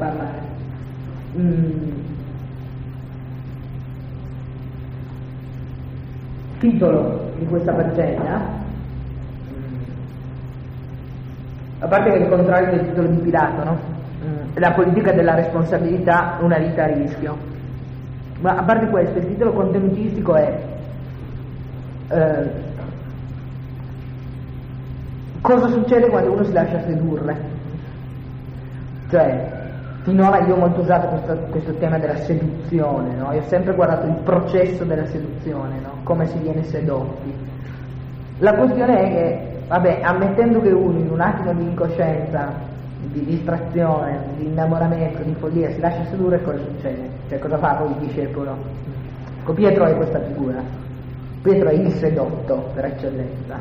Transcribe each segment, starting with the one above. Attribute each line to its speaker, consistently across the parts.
Speaker 1: parlare. Titolo di questa pagina, a parte che è il contrario del titolo di Pilato, no? La politica della responsabilità, una vita a rischio. Ma a parte questo, il titolo contenutistico è cosa succede quando uno si lascia sedurre? Cioè, finora io ho molto usato questo tema della seduzione, no? Io ho sempre guardato il processo della seduzione, no? Come si viene sedotti. La questione è che, vabbè, ammettendo che uno in un attimo di incoscienza, di distrazione, di innamoramento, di follia, si lascia sedurre, cosa succede? Cioè, cosa fa poi il discepolo? Ecco, Pietro è questa figura. Pietro è il sedotto per eccellenza.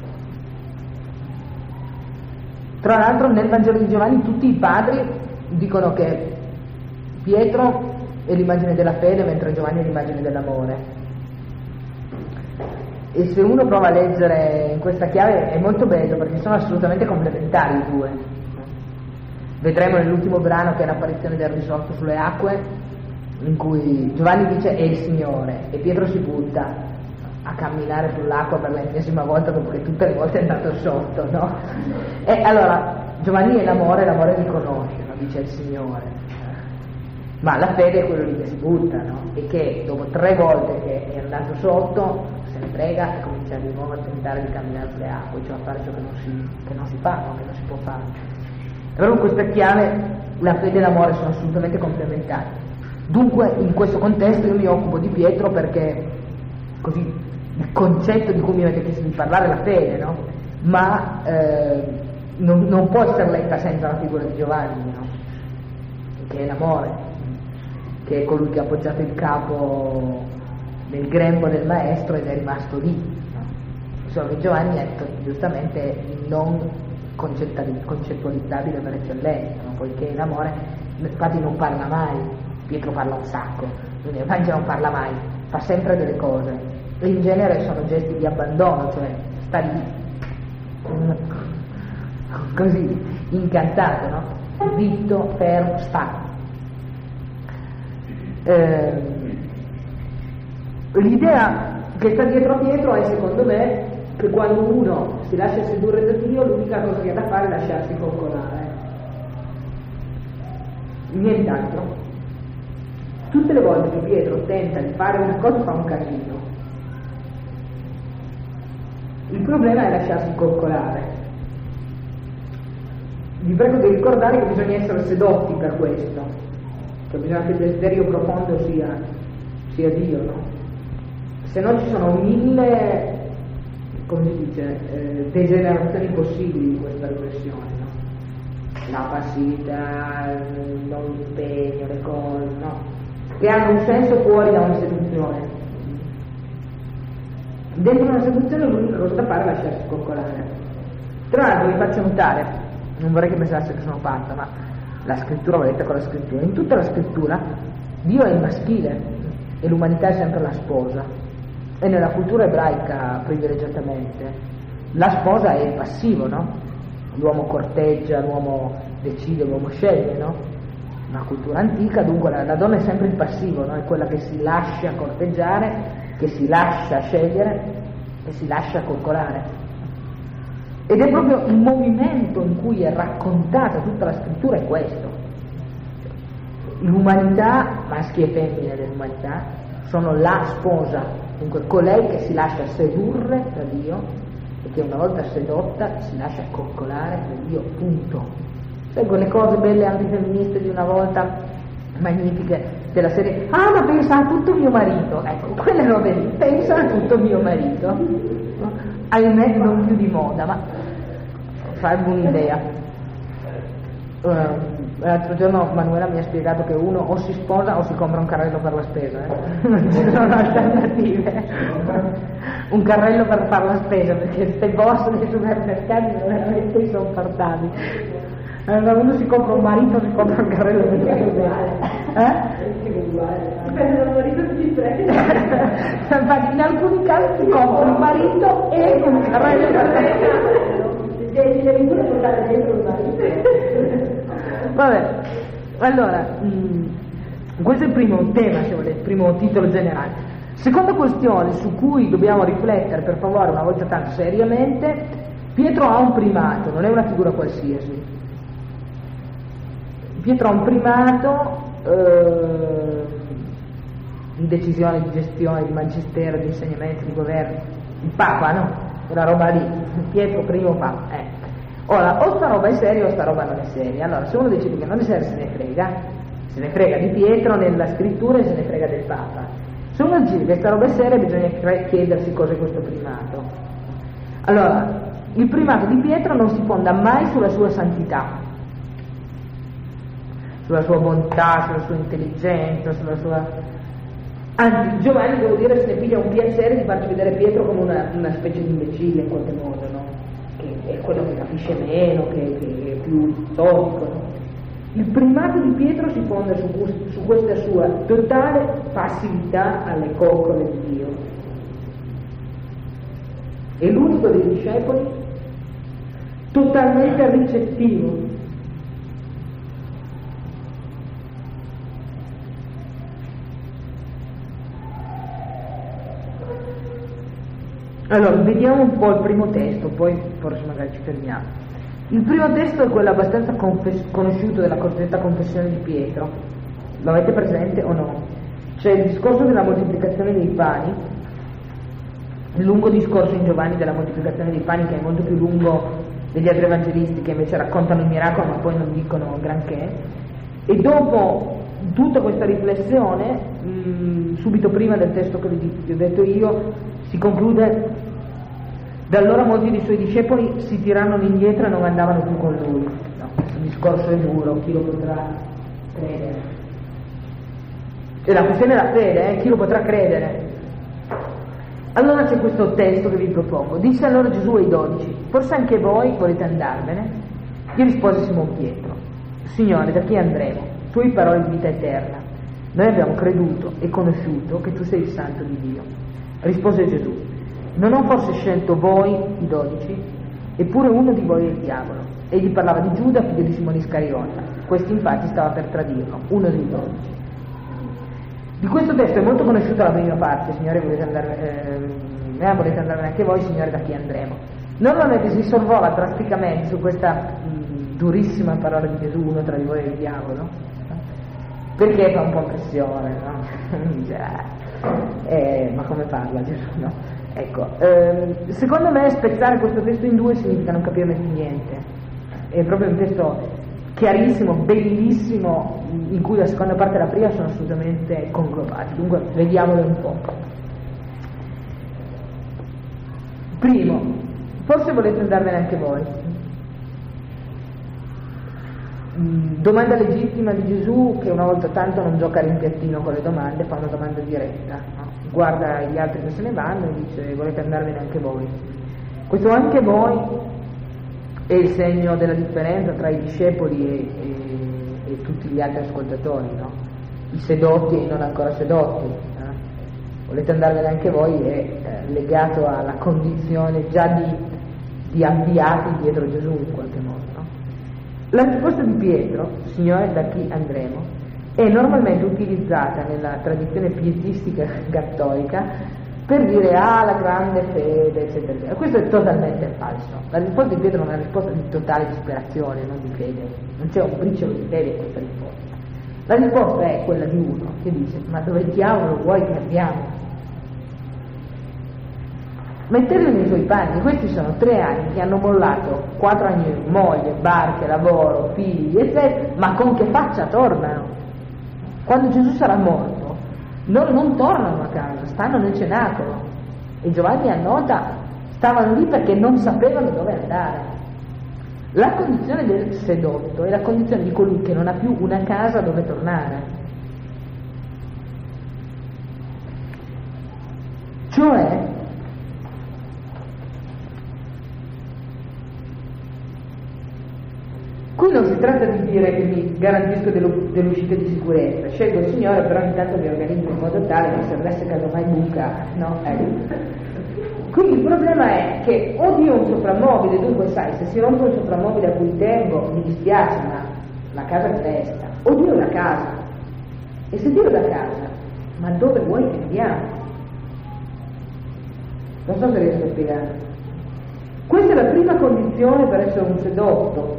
Speaker 1: Tra l'altro nel Vangelo di Giovanni tutti i padri dicono che Pietro è l'immagine della fede mentre Giovanni è l'immagine dell'amore. E se uno prova a leggere in questa chiave è molto bello perché sono assolutamente complementari i due. Vedremo nell'ultimo brano che è l'apparizione del risorto sulle acque, in cui Giovanni dice è il Signore e Pietro si butta a camminare sull'acqua per l'ennesima volta dopo che tutte le volte è andato sotto, no? E allora Giovanni è l'amore riconosce, no? Dice il Signore, ma la fede è quello lì che si butta, no? E che dopo 3 volte che è andato sotto se ne frega e comincia di nuovo a tentare di camminare sulle acque, cioè a fare ciò che non si fa, no? Che non si può fare. Però in questa chiave la fede e l'amore sono assolutamente complementari. Dunque in questo contesto io mi occupo di Pietro perché così il concetto di cui mi avete chiesto di parlare è la fede, no? Ma non può essere letta senza la figura di Giovanni, no? Che è l'amore, che è colui che ha appoggiato il capo nel grembo del maestro ed è rimasto lì, no? Solo che Giovanni è giustamente non concettualizzabile per eccellenza, no? Poiché l'amore infatti non parla mai. Pietro parla un sacco, quindi il Vangelo non parla mai, fa sempre delle cose e in genere sono gesti di abbandono, cioè sta lì così incantato, no? Zitto, fermo, sta. L'idea che sta dietro a Pietro è, secondo me, che quando uno si lascia sedurre da Dio l'unica cosa che ha da fare è lasciarsi coccolare, nient'altro. Tutte le volte che Pietro tenta di fare una cosa fa un casino. Il problema è lasciarsi coccolare. Vi prego di ricordare che bisogna essere sedotti per questo, che bisogna che il desiderio profondo sia Dio, no? Se no ci sono 1000, come si dice, degenerazioni possibili di questa riflessione, no? La passività, non l'impegno, le cose, no? Che hanno un senso fuori da una seduzione. Dentro una seduzione l'unica cosa da fare è lasciarsi coccolare. Tra l'altro vi faccio notare, non vorrei che pensasse che sono fatta, ma la scrittura, vedete con la scrittura, in tutta la scrittura Dio è il maschile e l'umanità è sempre la sposa, e nella cultura ebraica privilegiatamente la sposa è il passivo, no? L'uomo corteggia, l'uomo decide, l'uomo sceglie, no? Una cultura antica, dunque la donna è sempre il passivo, no? È quella che si lascia corteggiare, che si lascia scegliere e si lascia coccolare. Ed è proprio il movimento in cui è raccontata tutta la scrittura è questo. L'umanità, maschi e femmine dell'umanità, sono la sposa, dunque colei che si lascia sedurre da Dio e che una volta sedotta si lascia coccolare da Dio, punto. Sai quelle cose belle antifemministe di una volta, magnifiche, della serie ma pensa a tutto mio marito, ecco, quelle robe lì, pensa a tutto mio marito, ahimè non più di moda, ma farvi un'idea. L'altro giorno Manuela mi ha spiegato che uno o si sposa o si compra un carrello per la spesa, non ci sono alternative. Un carrello per fare la spesa, perché queste boss dei supermercati sono veramente insopportabili. Allora uno si compra un marito, si compra un carrello per la spesa. Dipende dal marito che ti prende. Infatti in alcuni casi si compra un marito e un carrello per la spesa. Devi pure portare dentro il marito. Vabbè, Allora, questo è il primo tema, se volete, il primo titolo generale. Seconda questione su cui dobbiamo riflettere, per favore, una volta tanto seriamente: Pietro ha un primato, non è una figura qualsiasi. Pietro ha un primato di decisione, di gestione, di magistero, di insegnamento, di governo. Il Papa, no? Quella roba lì, Pietro primo Papa. Ora, o sta roba è seria o sta roba non è seria. Allora, se uno decide che non è seria, se ne frega di Pietro nella scrittura e se ne frega del Papa. Se uno decide che sta roba è seria, bisogna chiedersi cos'è questo primato. Allora, il primato di Pietro non si fonda mai sulla sua santità, sulla sua bontà, sulla sua intelligenza, sulla sua... Anzi, Giovanni, devo dire, se ne piglia un piacere di farci vedere Pietro come una specie di imbecille in qualche modo, no? Che è quello che capisce meno, che è più storico, no? Il primato di Pietro si fonda su questa sua totale passività alle coccole di Dio. È l'unico dei discepoli totalmente ricettivo. Allora, vediamo un po' il primo testo, poi forse magari ci fermiamo. Il primo testo è quello abbastanza conosciuto della cosiddetta confessione di Pietro. Lo avete presente o no? C'è il discorso della moltiplicazione dei pani, il lungo discorso in Giovanni della moltiplicazione dei pani, che è molto più lungo degli altri evangelisti, che invece raccontano il miracolo ma poi non dicono granché. E dopo tutta questa riflessione, subito prima del testo che vi ho detto io, si conclude: da allora molti dei suoi discepoli si tirarono indietro e non andavano più con lui. No, questo discorso è duro, chi lo potrà credere? E la questione è la fede, chi lo potrà credere? Allora c'è questo testo che vi propongo. Disse allora Gesù ai 12: forse anche voi volete andarvene? Gli rispose Simon Pietro: Signore, da chi andremo? Tu hai parole di vita eterna. Noi abbiamo creduto e conosciuto che tu sei il Santo di Dio. Rispose Gesù: non ho forse scelto voi, i 12? Eppure uno di voi è il diavolo. Egli parlava di Giuda, figlio di Simone Iscariota. Questi infatti stava per tradirlo, uno dei 12. Di questo testo è molto conosciuta la prima parte: Signore, volete andarvene anche voi? Signore, da chi andremo? Normalmente si sorvola drasticamente su questa durissima parola di Gesù: uno tra di voi è il diavolo, perché fa un po' impressione, no? Ma come parla Gesù, no? Ecco, secondo me spezzare questo testo in due significa non capirne più niente. È proprio un testo chiarissimo, bellissimo, in cui la seconda parte e la prima sono assolutamente conglobati. Dunque vediamolo un po'. Primo, forse volete andarvene anche voi. Domanda legittima di Gesù, che una volta tanto non gioca a rimpiattino con le domande, fa una domanda diretta, no? Guarda gli altri che se ne vanno e dice: volete andarvene anche voi? Questo anche voi è il segno della differenza tra i discepoli e tutti gli altri ascoltatori, no? I sedotti e i non ancora sedotti. Volete andarvene anche voi è legato alla condizione già di avviati dietro Gesù in qualche modo, no? La risposta di Pietro, Signore, da chi andremo, è normalmente utilizzata nella tradizione pietistica cattolica per dire la grande fede, eccetera, eccetera. Questo è totalmente falso. La risposta di Pietro è una risposta di totale disperazione, non di fede. Non c'è un briciolo di fede in questa risposta. La risposta è quella di uno che dice: ma dove diavolo vuoi che andiamo? Metterli nei suoi panni. Questi sono 3 anni che hanno mollato 4 anni di moglie, barche, lavoro, figli, eccetera, ma con che faccia tornano? Quando Gesù sarà morto, loro non tornano a casa, stanno nel cenacolo. E Giovanni annota: stavano lì perché non sapevano dove andare. La condizione del sedotto è la condizione di colui che non ha più una casa dove tornare. Cioè, qui non si tratta di dire che mi garantisco dell'uscita di sicurezza, scelgo il Signore, però intanto mi organizzo in modo tale che se avesse casomai buca, no? Quindi il problema è che o Dio è un soprammobile, dunque sai, se si rompe un soprammobile a cui tengo, mi dispiace, ma la casa è resta. o Dio da casa. E se Dio da casa, ma dove vuoi che andiamo? Non so se riesco a spiegare. Questa è la prima condizione per essere un sedotto.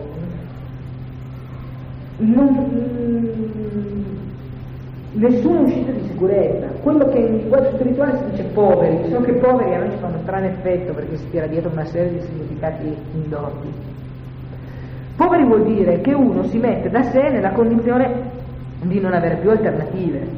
Speaker 1: Nessuna uscita di sicurezza. Quello che in linguaggio spirituale si dice poveri, solo che poveri a noi ci fanno strano effetto perché si tira dietro una serie di significati indotti. Poveri vuol dire che uno si mette da sé nella condizione di non avere più alternative.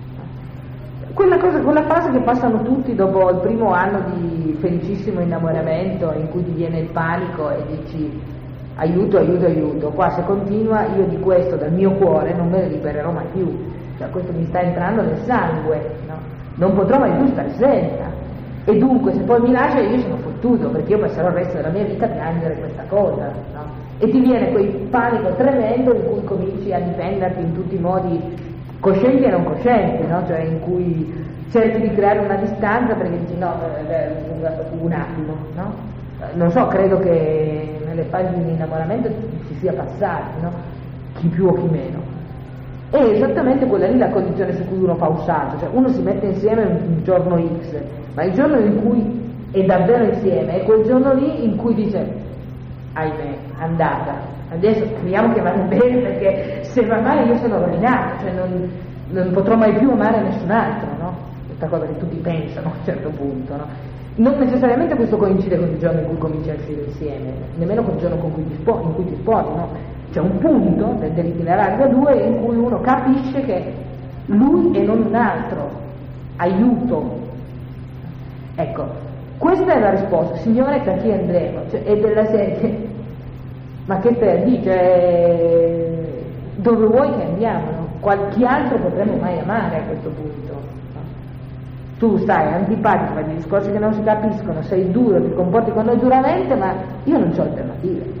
Speaker 1: Quella fase che passano tutti dopo il primo anno di felicissimo innamoramento in cui ti viene il panico e dici aiuto, aiuto, aiuto, qua se continua io di questo dal mio cuore non me ne libererò mai più, cioè questo mi sta entrando nel sangue, no? Non potrò mai più stare senza, e dunque se poi mi lascia io sono fottuto perché io passerò il resto della mia vita a piangere questa cosa, no? E ti viene quel panico tremendo in cui cominci a difenderti in tutti i modi coscienti e non coscienti, no? Cioè in cui cerchi di creare una distanza perché dici no, un attimo, no? Non so, credo che nelle fasi di innamoramento ci sia passati, no? Chi più o chi meno. È esattamente quella lì la condizione su cui uno fa un salto, cioè uno si mette insieme un giorno X, ma il giorno in cui è davvero insieme è quel giorno lì in cui dice ahimè, andata, adesso speriamo che vada bene perché se va male io sono rovinato, cioè non potrò mai più amare nessun altro, no? Questa cosa che tutti pensano a un certo punto, no? Non necessariamente questo coincide con il giorno in cui cominci a uscire insieme, nemmeno con il giorno in cui ti sposi, no? C'è un punto dell'itinerario da due in cui uno capisce che lui e non un altro, aiuto. Ecco, questa è la risposta, Signore, da chi andremo? Cioè, è della serie, ma che stai a dire? Cioè, dove vuoi che andiamo? No? Chi altro potremmo mai amare a questo punto? No? Tu stai antipatico, fai dei discorsi che non si capiscono, sei duro, ti comporti con noi duramente, ma io non ho alternative.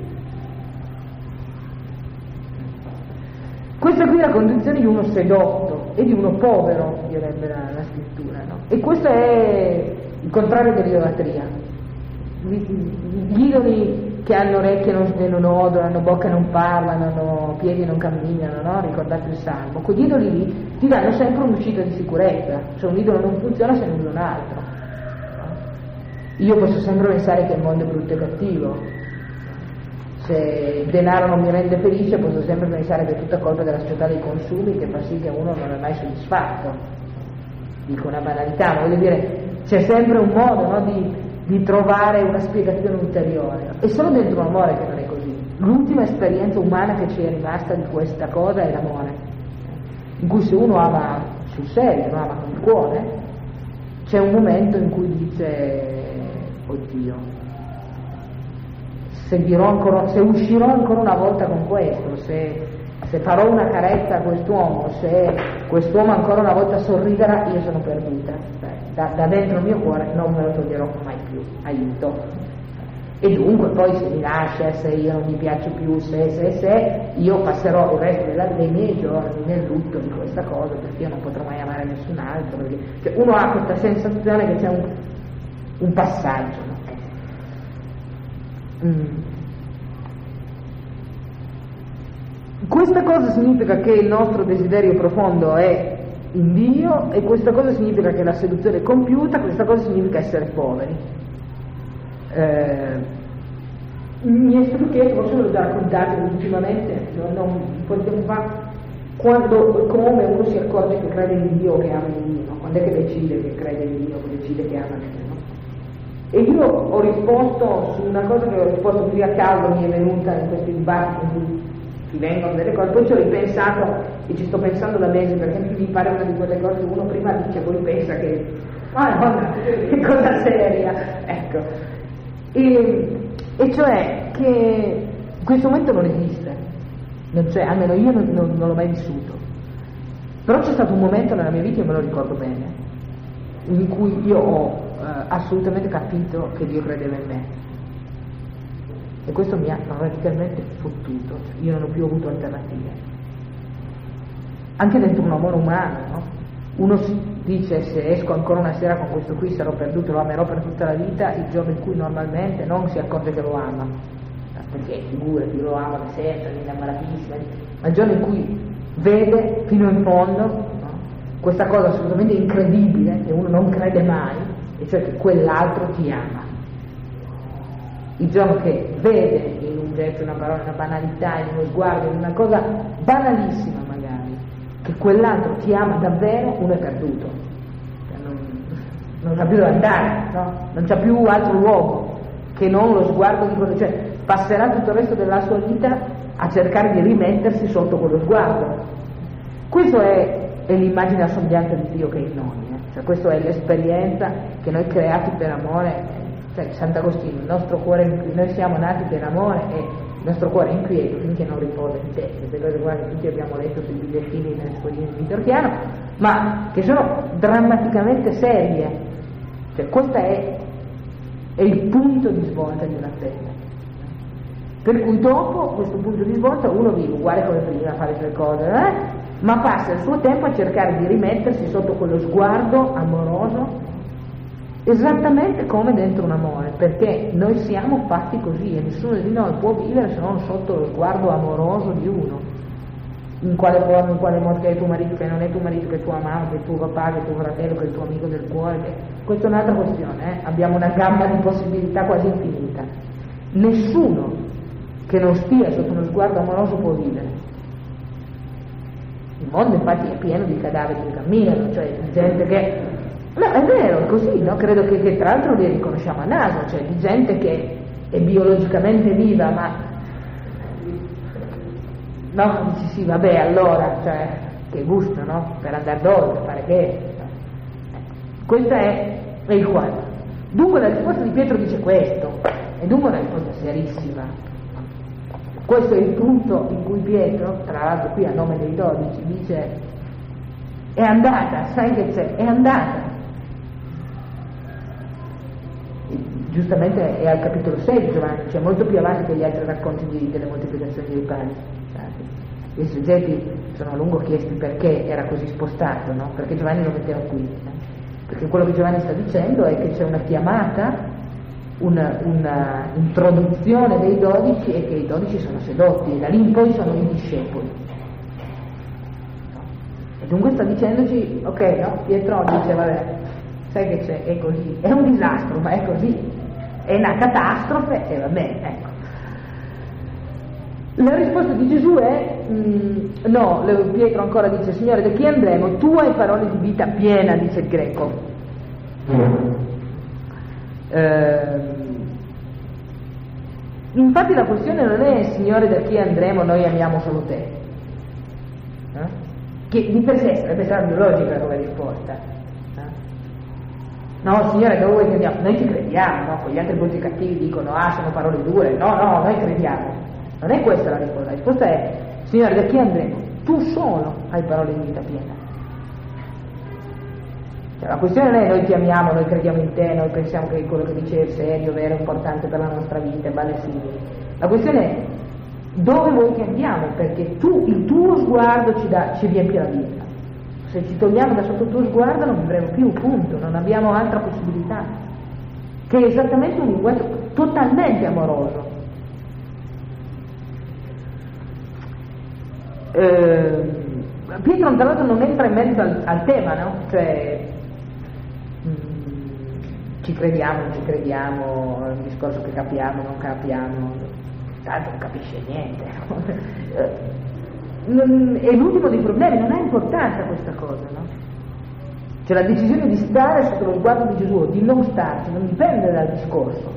Speaker 1: Questa qui è la condizione di uno sedotto e di uno povero, direbbe la scrittura, no? E questo è il contrario dell'idolatria. Gli idoli che hanno orecchie e non odono, hanno bocca e non parlano, hanno piedi e non camminano, no? Ricordate il Salmo. Quegli idoli lì ti danno sempre un'uscita di sicurezza, cioè un idolo non funziona se non usa un altro. No? Io posso sempre pensare che il mondo è brutto e cattivo. Se il denaro non mi rende felice posso sempre pensare che è tutta colpa della società dei consumi che fa sì che uno non è mai soddisfatto. Dico una banalità, ma voglio dire, c'è sempre un modo, no, di trovare una spiegazione ulteriore. È solo dentro l'amore che non è così. L'ultima esperienza umana che ci è rimasta di questa cosa è l'amore, in cui se uno ama sul serio, no, ama con il cuore, c'è un momento in cui dice oddio, se uscirò ancora una volta con questo, se farò una carezza a quest'uomo, se quest'uomo ancora una volta sorriderà, io sono perduta. Da dentro il mio cuore non me lo toglierò mai più, aiuto. E dunque poi se mi lascia, se io non mi piaccio più, se io passerò il resto dei miei giorni nel lutto di questa cosa, perché io non potrò mai amare nessun altro, perché cioè, uno ha questa sensazione che c'è un passaggio. Questa cosa significa che il nostro desiderio profondo è in Dio e questa cosa significa che la seduzione è compiuta, questa cosa significa essere poveri. Mi è stato chiesto, forse ve l'ho già raccontato ultimamente, un po' di tempo fa, come uno si accorge che crede in Dio o che ama in Dio, no? Quando è che decide che crede in Dio o che decide che ama in Dio, no? E io ho risposto su una cosa che ho risposto così a caso, mi è venuta in questi dibattiti in cui ti vengono delle cose, poi ci ho ripensato e ci sto pensando da mesi, perché mi pare una di quelle cose che uno prima dice poi pensa che Madonna, che cosa seria, ecco, e cioè che questo momento non esiste, non c'è, almeno io non l'ho mai vissuto, però c'è stato un momento nella mia vita, io me lo ricordo bene, in cui io ho assolutamente capito che Dio credeva in me. E questo mi ha radicalmente fottuto, cioè io non ho più avuto alternative. Anche dentro un amore umano, no? Uno dice se esco ancora una sera con questo qui sarò perduto, lo amerò per tutta la vita, il giorno in cui normalmente non si accorge che lo ama, perché figurati, lo ama da sempre, è innamoratissima, ma il giorno in cui vede fino in fondo, no? Questa cosa assolutamente incredibile che uno non crede mai, e cioè che quell'altro ti ama. Il giorno che vede in un gesto, una parola, una banalità, in uno sguardo, in una cosa banalissima magari, che quell'altro ti ama davvero, uno è perduto. Non sa più dove andare, no? Non c'ha più altro luogo che non lo sguardo di quello, cioè passerà tutto il resto della sua vita a cercare di rimettersi sotto quello sguardo. Questo è l'immagine assomigliante di Dio che è in noi, cioè questa è l'esperienza che noi creati per amore, cioè Sant'Agostino, il nostro cuore, noi siamo nati per amore e il nostro cuore è inquieto finché non riposa in te, queste cose qua che tutti abbiamo letto sui bigliettini nelle scuoline di Vitorchiano, ma che sono drammaticamente serie. Cioè questo è il punto di svolta di una fede, per cui dopo questo punto di svolta uno vive uguale come prima a fare le sue cose, ma passa il suo tempo a cercare di rimettersi sotto quello sguardo amoroso, esattamente come dentro un amore, perché noi siamo fatti così e nessuno di noi può vivere se non sotto lo sguardo amoroso di uno. In quale forma, in quale modo, che è tuo marito, che non è tuo marito, che è tuo amante, che è tuo papà, che è tuo fratello, che è il tuo amico del cuore, questa è un'altra questione, abbiamo una gamma di possibilità quasi infinita. Nessuno che non stia sotto uno sguardo amoroso può vivere. Il mondo infatti è pieno di cadaveri che camminano, cioè di gente che... No, è vero, è così, no? Credo che tra l'altro li riconosciamo a naso, cioè di gente che è biologicamente viva, ma... No, dici sì, vabbè, allora, cioè, che gusto, no? Per andare dove, per fare che? Questo è il quadro. Dunque la risposta di Pietro dice questo, e dunque una risposta serissima. Questo è il punto in cui Pietro, tra l'altro qui a nome dei 12, dice è andata, sai che c'è, è andata. Giustamente è al capitolo 6 di Giovanni, cioè molto più avanti che gli altri racconti delle moltiplicazioni dei pani. Gli esegeti sono a lungo chiesti perché era così spostato, no? Perché Giovanni lo metteva qui. Perché quello che Giovanni sta dicendo è che c'è una chiamata, una introduzione dei 12 e che i 12 sono sedotti e da lì in poi sono i discepoli. E dunque sta dicendoci, ok, no? Pietro dice, vabbè, sai che c'è, è così, è un disastro, ma è così, è una catastrofe e va bene, ecco. La risposta di Gesù è no. Pietro ancora dice, Signore, da chi andremo? Tu hai parole di vita piena, dice il greco. Infatti la questione non è, Signore, da chi andremo? Noi amiamo solo te, che di per sé sarebbe stata biologica come risposta. No, Signore, dove vuoi che andiamo? Noi ti crediamo, no? Quegli altri molti cattivi dicono, sono parole dure. No, noi crediamo. Non è questa la risposta è, Signore, da chi andremo? Tu solo hai parole di vita piena. Cioè, la questione non è noi ti amiamo, noi crediamo in te, noi pensiamo che quello che dici è serio, vero, importante per la nostra vita, e vale simili. La questione è dove vuoi che andiamo, perché tu, il tuo sguardo ci riempie la vita. Se ci togliamo da sotto il tuo sguardo non vivremo più, punto, non abbiamo altra possibilità, che è esattamente un linguaggio totalmente amoroso. Pietro tra l'altro non entra in mezzo al tema, no? Cioè ci crediamo, non ci crediamo, è un discorso che capiamo, non capiamo, tanto non capisce niente, no? È l'ultimo dei problemi, non ha importanza questa cosa, no? Cioè la decisione di stare sotto lo sguardo di Gesù o di non starci non dipende dal discorso.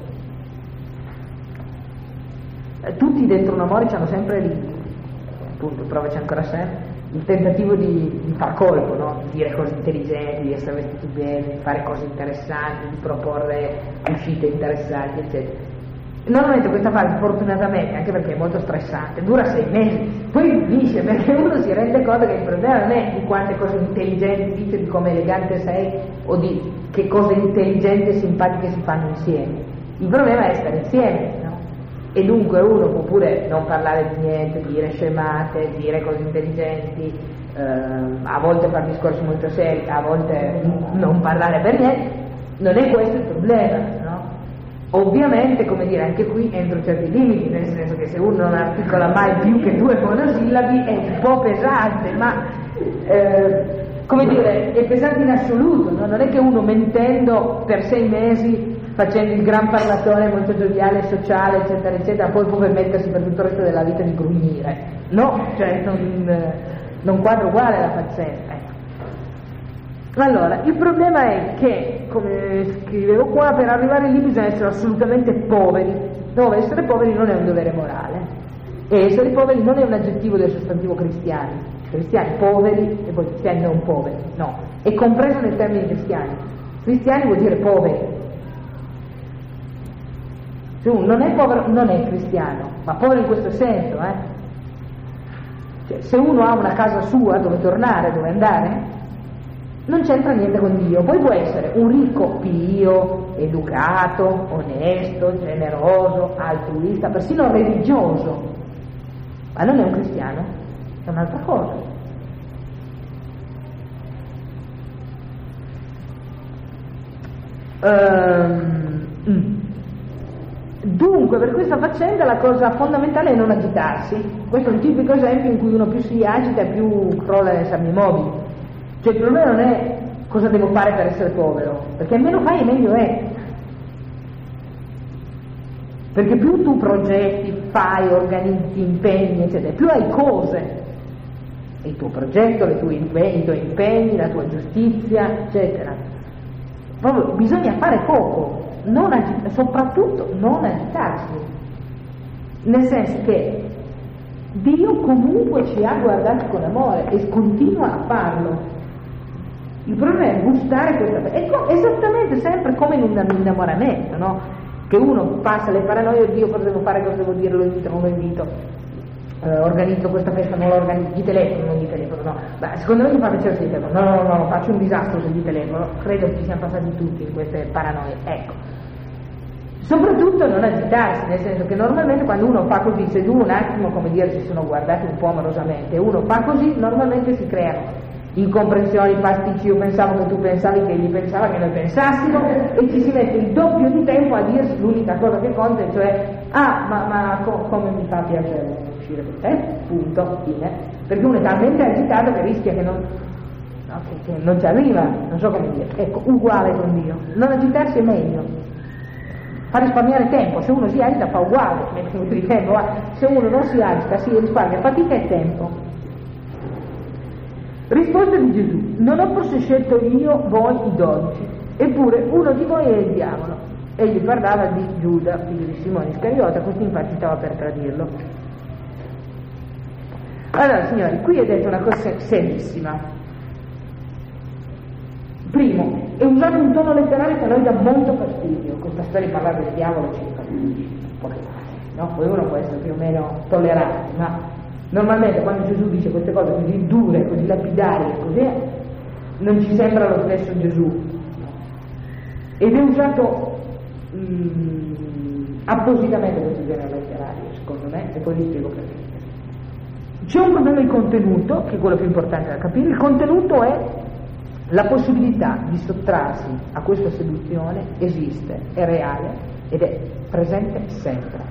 Speaker 1: Tutti dentro un amore hanno sempre appunto, provaci ancora sempre il tentativo di far colpo, no? Di dire cose intelligenti, di essere vestiti bene, di fare cose interessanti, di proporre uscite interessanti, eccetera. Normalmente questa fase, fortunatamente, anche perché è molto stressante, dura 6 mesi, poi finisce perché uno si rende conto che il problema non è di quante cose intelligenti dice, di come elegante sei o di che cose intelligenti e simpatiche si fanno insieme. Il problema è stare insieme, no? E dunque uno può pure non parlare di niente, dire scemate, dire cose intelligenti, a volte fare discorsi molto seri, a volte non parlare per niente. Non è questo il problema, no? Ovviamente, come dire, anche qui entro certi limiti, nel senso che se uno non articola mai più che 2 monosillabi è un po' pesante, ma come dire, è pesante in assoluto, no? Non è che uno mentendo per 6 mesi, facendo il gran parlatore molto gioviale, sociale, eccetera, eccetera, poi può permettersi per tutto il resto della vita di grugnire. No, cioè non quadra uguale la faccenda. Allora, il problema è che, come scrivevo qua, per arrivare lì bisogna essere assolutamente poveri, dove essere poveri non è un dovere morale, e essere poveri non è un aggettivo del sostantivo cristiani poveri e poi cristiani non poveri, no, è compreso nel termine cristiani vuol dire poveri. Se uno non è povero non è cristiano, ma povero in questo senso, cioè, se uno ha una casa sua dove tornare, dove andare, non c'entra niente con Dio. Poi può essere un ricco pio, educato, onesto, generoso, altruista, persino religioso, ma non è un cristiano, è un'altra cosa. Dunque, per questa faccenda la cosa fondamentale è non agitarsi. Questo è un tipico esempio in cui uno più si agita e più crolla nelle sabbie mobili. Cioè il problema non è cosa devo fare per essere povero, perché meno fai e meglio è. Perché più tu progetti, fai, organizzi, impegni, eccetera, più hai cose. Il tuo progetto, i tuoi impegni, la tua giustizia, eccetera. Proprio bisogna fare poco, soprattutto non agitarsi. Nel senso che Dio comunque ci ha guardati con amore e continua a farlo. Il problema è gustare questa esattamente sempre come in un innamoramento, no? Che uno passa le paranoie, Dio cosa devo fare, cosa devo dire, lo invito, non lo invito, organizzo questa festa, non lo organizzo, gli telefono, non gli telefono, no. Beh, secondo me mi fa piacere se gli telefono, no, faccio un disastro se gli telefono, credo che ci siamo passati tutti in queste paranoie, ecco. Soprattutto non agitarsi, nel senso che normalmente quando uno fa così, se tu un attimo, come dire, si sono guardati un po' amorosamente, uno fa così, normalmente si creano incomprensioni, pasticci, io pensavo che tu pensavi che egli pensava che noi pensassimo, e ci si mette il doppio di tempo a dirsi l'unica cosa che conta, cioè come mi fa piacere uscire con te, punto, fine, perché uno è talmente agitato che rischia che non ci arriva, non so come dire. Ecco, uguale con Dio, non agitarsi è meglio, fa risparmiare tempo. Se uno si agita fa uguale, di tempo. Se uno non si agita si risparmia fatica e tempo. Risposta di Gesù: non ho forse scelto io voi i 12, eppure uno di voi è il diavolo. Egli parlava di Giuda, figlio di Simone Iscariota, questo infatti stava per tradirlo. Allora signori, qui è detto una cosa serissima. Primo, è usato un tono letterario che a noi dà molto fastidio. Questa storia di parlare del diavolo ci fa poche cose, no? Poi uno può essere più o meno tollerante, ma normalmente quando Gesù dice queste cose così dure, così lapidarie, così, non ci sembra lo stesso Gesù. Ed è usato appositamente questo genere letterario, secondo me, e poi vi spiego perché. C'è un problema di contenuto, che è quello più importante da capire. Il contenuto è la possibilità di sottrarsi a questa seduzione, esiste, è reale ed è presente sempre.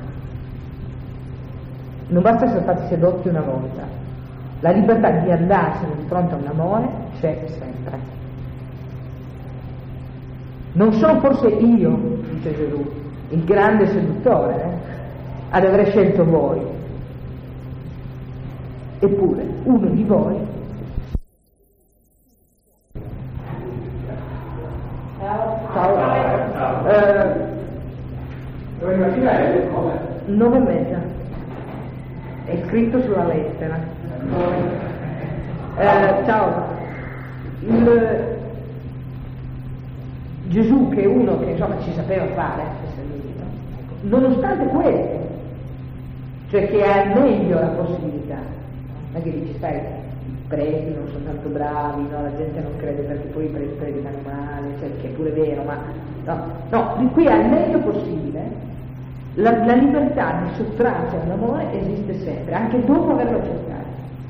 Speaker 1: Non basta essere stati sedotti una volta, la libertà di andarsene di fronte a un amore c'è sempre. Non sono forse io, dice Gesù, il grande seduttore, ad aver scelto voi, eppure uno di voi
Speaker 2: dove mattina è?
Speaker 1: 9:30. È scritto sulla lettera. Ciao. Gesù, che è uno che insomma ci sapeva fare, nonostante questo, cioè che ha al meglio la possibilità, non è che dici stai, i preti non sono tanto bravi, no, la gente non crede perché poi i preti predicano male, cioè, che è pure vero, ma no, di qui al meglio possibile. La libertà di sottrarsi all'amore esiste sempre, anche dopo averlo accettato.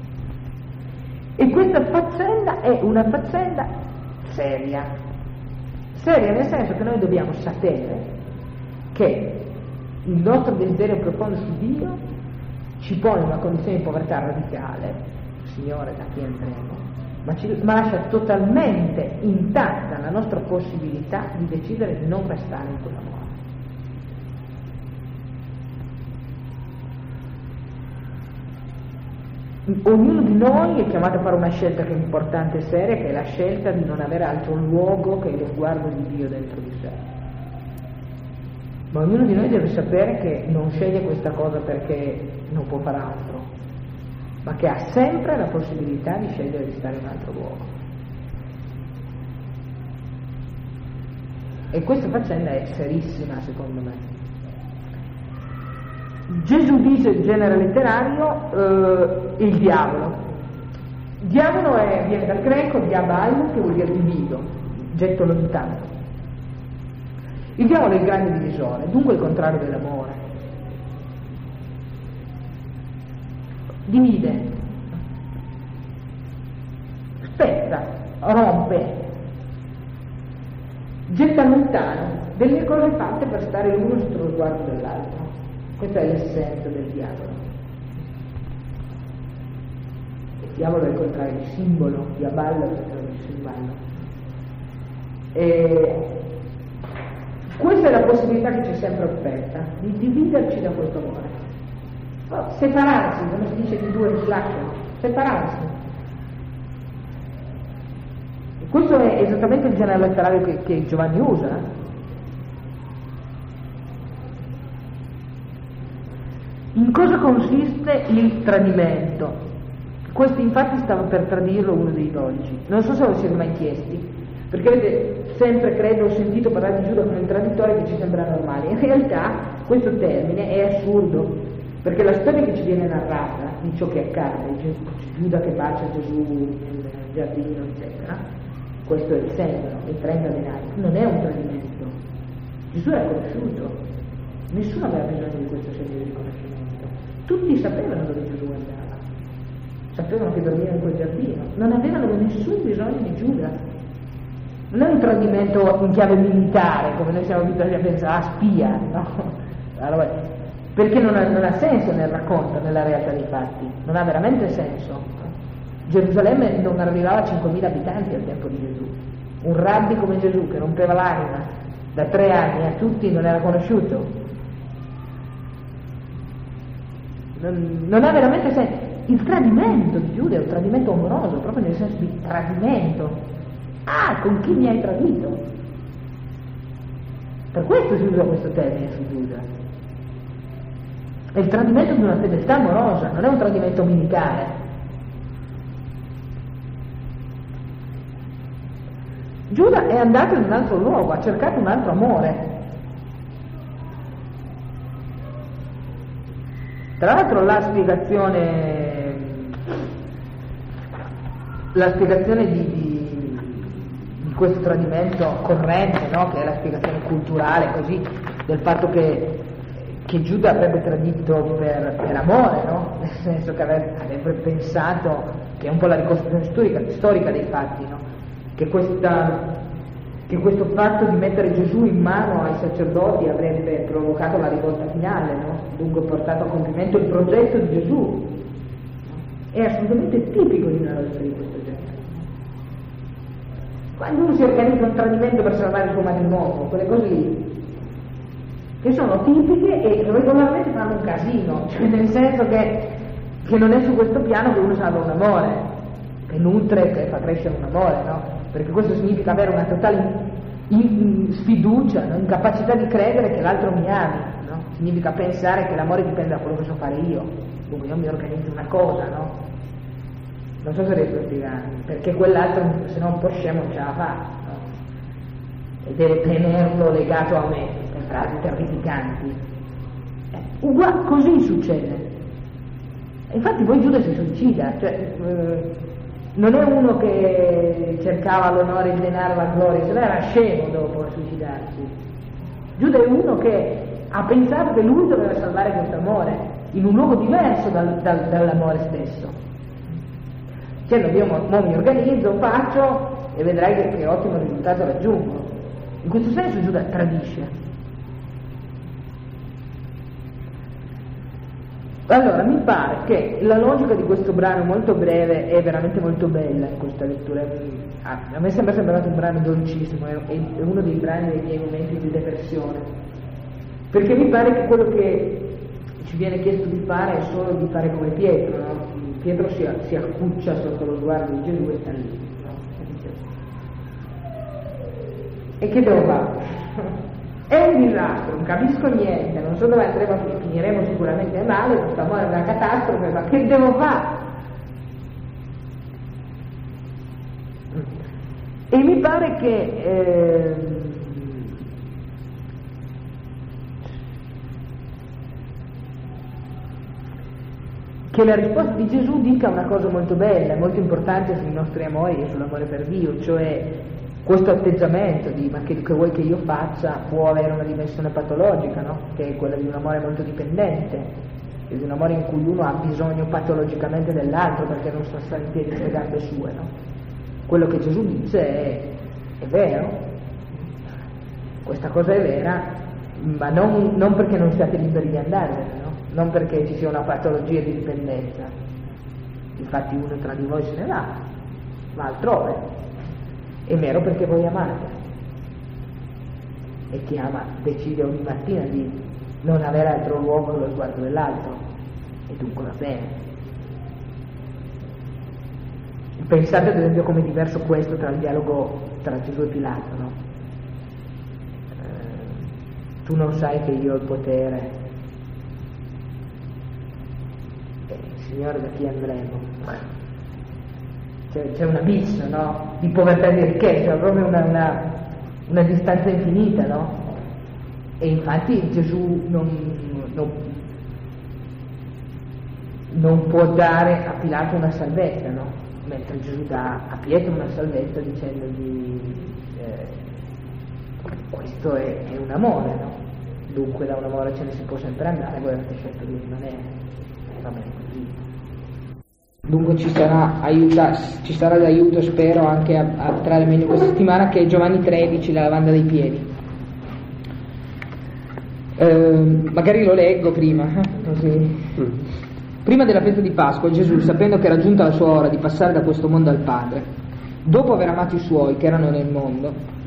Speaker 1: E questa faccenda è una faccenda seria nel senso che noi dobbiamo sapere che il nostro desiderio profondo su Dio ci pone in una condizione di povertà radicale, Signore, da chi andremo, ma lascia totalmente intatta la nostra possibilità di decidere di non restare in quell'amore. Ognuno di noi è chiamato a fare una scelta che è importante e seria, che è la scelta di non avere altro luogo che lo sguardo di Dio dentro di sé. Ma ognuno di noi deve sapere che non sceglie questa cosa perché non può fare altro, ma che ha sempre la possibilità di scegliere di stare in un altro luogo. E questa faccenda è serissima, secondo me. Gesù dice in genere letterario il diavolo. Diavolo viene dal greco diabal, che vuol dire divido, getto lontano. Il diavolo è il grande divisore, dunque il contrario dell'amore. Divide, spezza, rompe, getta lontano delle cose fatte per stare l'uno sotto lo sguardo dell'altro. Questa è l'essenza del diavolo. Il diavolo è il contrario, il simbolo, diaballo è il contrario del simbolo. E questa è la possibilità che ci è sempre offerta, di dividerci da questo amore. Separarsi, come si dice, di due che si lasciano, separarsi. E questo è esattamente il genere letterario che Giovanni usa. In cosa consiste il tradimento? Questo infatti stava per tradirlo uno dei 12. Non so se lo siete mai chiesti, perché avete sempre, credo, sentito parlare di Giuda come il traditore, che ci sembra normale. In realtà questo termine è assurdo, perché la storia che ci viene narrata di ciò che accade, Giuda che bacia Gesù nel giardino, eccetera, questo è il segno, i 30 denari, non è un tradimento. Gesù era conosciuto, nessuno aveva bisogno di questo segno di riconoscimento. Tutti sapevano dove Gesù andava, sapevano che dormiva in quel giardino, non avevano nessun bisogno di Giuda. Non è un tradimento in chiave militare, come noi siamo abituati a pensare, spia, no? Allora, perché non ha senso nel racconto, nella realtà dei fatti, non ha veramente senso. Gerusalemme non arrivava a 5.000 abitanti al tempo di Gesù. Un rabbi come Gesù, che rompeva l'anima da 3 anni a tutti, non era conosciuto. Non ha veramente senso. Il tradimento di Giuda è un tradimento amoroso, proprio nel senso di tradimento. Ah, con chi mi hai tradito? Per questo si usa questo termine su Giuda. È il tradimento di una fedeltà amorosa, non è un tradimento militare. Giuda è andato in un altro luogo, ha cercato un altro amore. Tra l'altro la spiegazione di questo tradimento corrente, no? Che è la spiegazione culturale così, del fatto che Giuda avrebbe tradito per amore, no? Nel senso che avrebbe pensato, che è un po' la ricostruzione storica dei fatti, no? Che questo fatto di mettere Gesù in mano ai sacerdoti avrebbe provocato la rivolta finale, no? Dunque portato a compimento il progetto di Gesù. È assolutamente tipico di una logica di questo genere. Quando uno si organizza un tradimento per salvare il suo matrimonio, quelle cose lì, che sono tipiche e regolarmente fanno un casino, cioè nel senso che non è su questo piano che uno salva un amore, che nutre, che fa crescere un amore, no? Perché questo significa avere una totale sfiducia, no? Incapacità di credere che l'altro mi ami, no? Significa pensare che l'amore dipende da quello che so fare io, come io mi organizzo una cosa, no? Non so se riesco a spiegarmi, perché quell'altro, se no un po' scemo, non ce la fa, no? E deve tenerlo legato a me, per frasi terrificanti. Così succede. E infatti poi Giuda si suicida, cioè non è uno che cercava l'onore, il denaro, la gloria, se no era scemo dopo a suicidarsi. Giuda è uno che ha pensato che lui doveva salvare questo amore in un luogo diverso dall'amore stesso. Cioè, io mi organizzo, faccio e vedrai che ottimo risultato raggiungo. In questo senso Giuda tradisce. Allora, mi pare che la logica di questo brano molto breve è veramente molto bella in questa lettura. A me sembra sembrato un brano dolcissimo, è uno dei brani dei miei momenti di depressione, perché mi pare che quello che ci viene chiesto di fare è solo di fare come Pietro, no? Pietro si accuccia sotto lo sguardo di Gesù e sta lì, no? E che devo fare? È un disastro, non capisco niente, non so dove andremo, finiremo sicuramente male, questo amore è una catastrofe, ma che devo fare? E mi pare che la risposta di Gesù dica una cosa molto bella, molto importante sui nostri amori e sull'amore per Dio, cioè questo atteggiamento di ma che vuoi che io faccia può avere una dimensione patologica, no? Che è quella di un amore molto dipendente, e di un amore in cui uno ha bisogno patologicamente dell'altro perché non sta stare in piedi sulle gambe sue, no? Quello che Gesù dice è vero, questa cosa è vera, ma non perché non siate liberi di andarvene, no? Non perché ci sia una patologia di dipendenza. Infatti uno tra di voi se ne va altrove. È vero perché voi amate, e chi ama decide ogni mattina di non avere altro luogo che lo sguardo dell'altro, e dunque va bene. Pensate ad esempio come è diverso questo tra il dialogo tra Gesù e Pilato, no? Tu non sai che io ho il potere, Signore, da chi andremo? C'è un abisso, no? Di povertà e di ricchezza, proprio una distanza infinita, no? E infatti Gesù non può dare a Pilato una salvezza, no? Mentre Gesù dà a Pietro una salvezza dicendogli questo è un amore, no? Dunque da un amore ce ne si può sempre andare, voi avete scelto di rimanere, va bene così. Dunque ci sarà d'aiuto, spero, anche a trarre meglio questa settimana, che è Giovanni 13, la lavanda dei piedi. Magari lo leggo prima, così. Prima della festa di Pasqua, Gesù, sapendo che era giunta la sua ora di passare da questo mondo al Padre, dopo aver amato i suoi che erano nel mondo,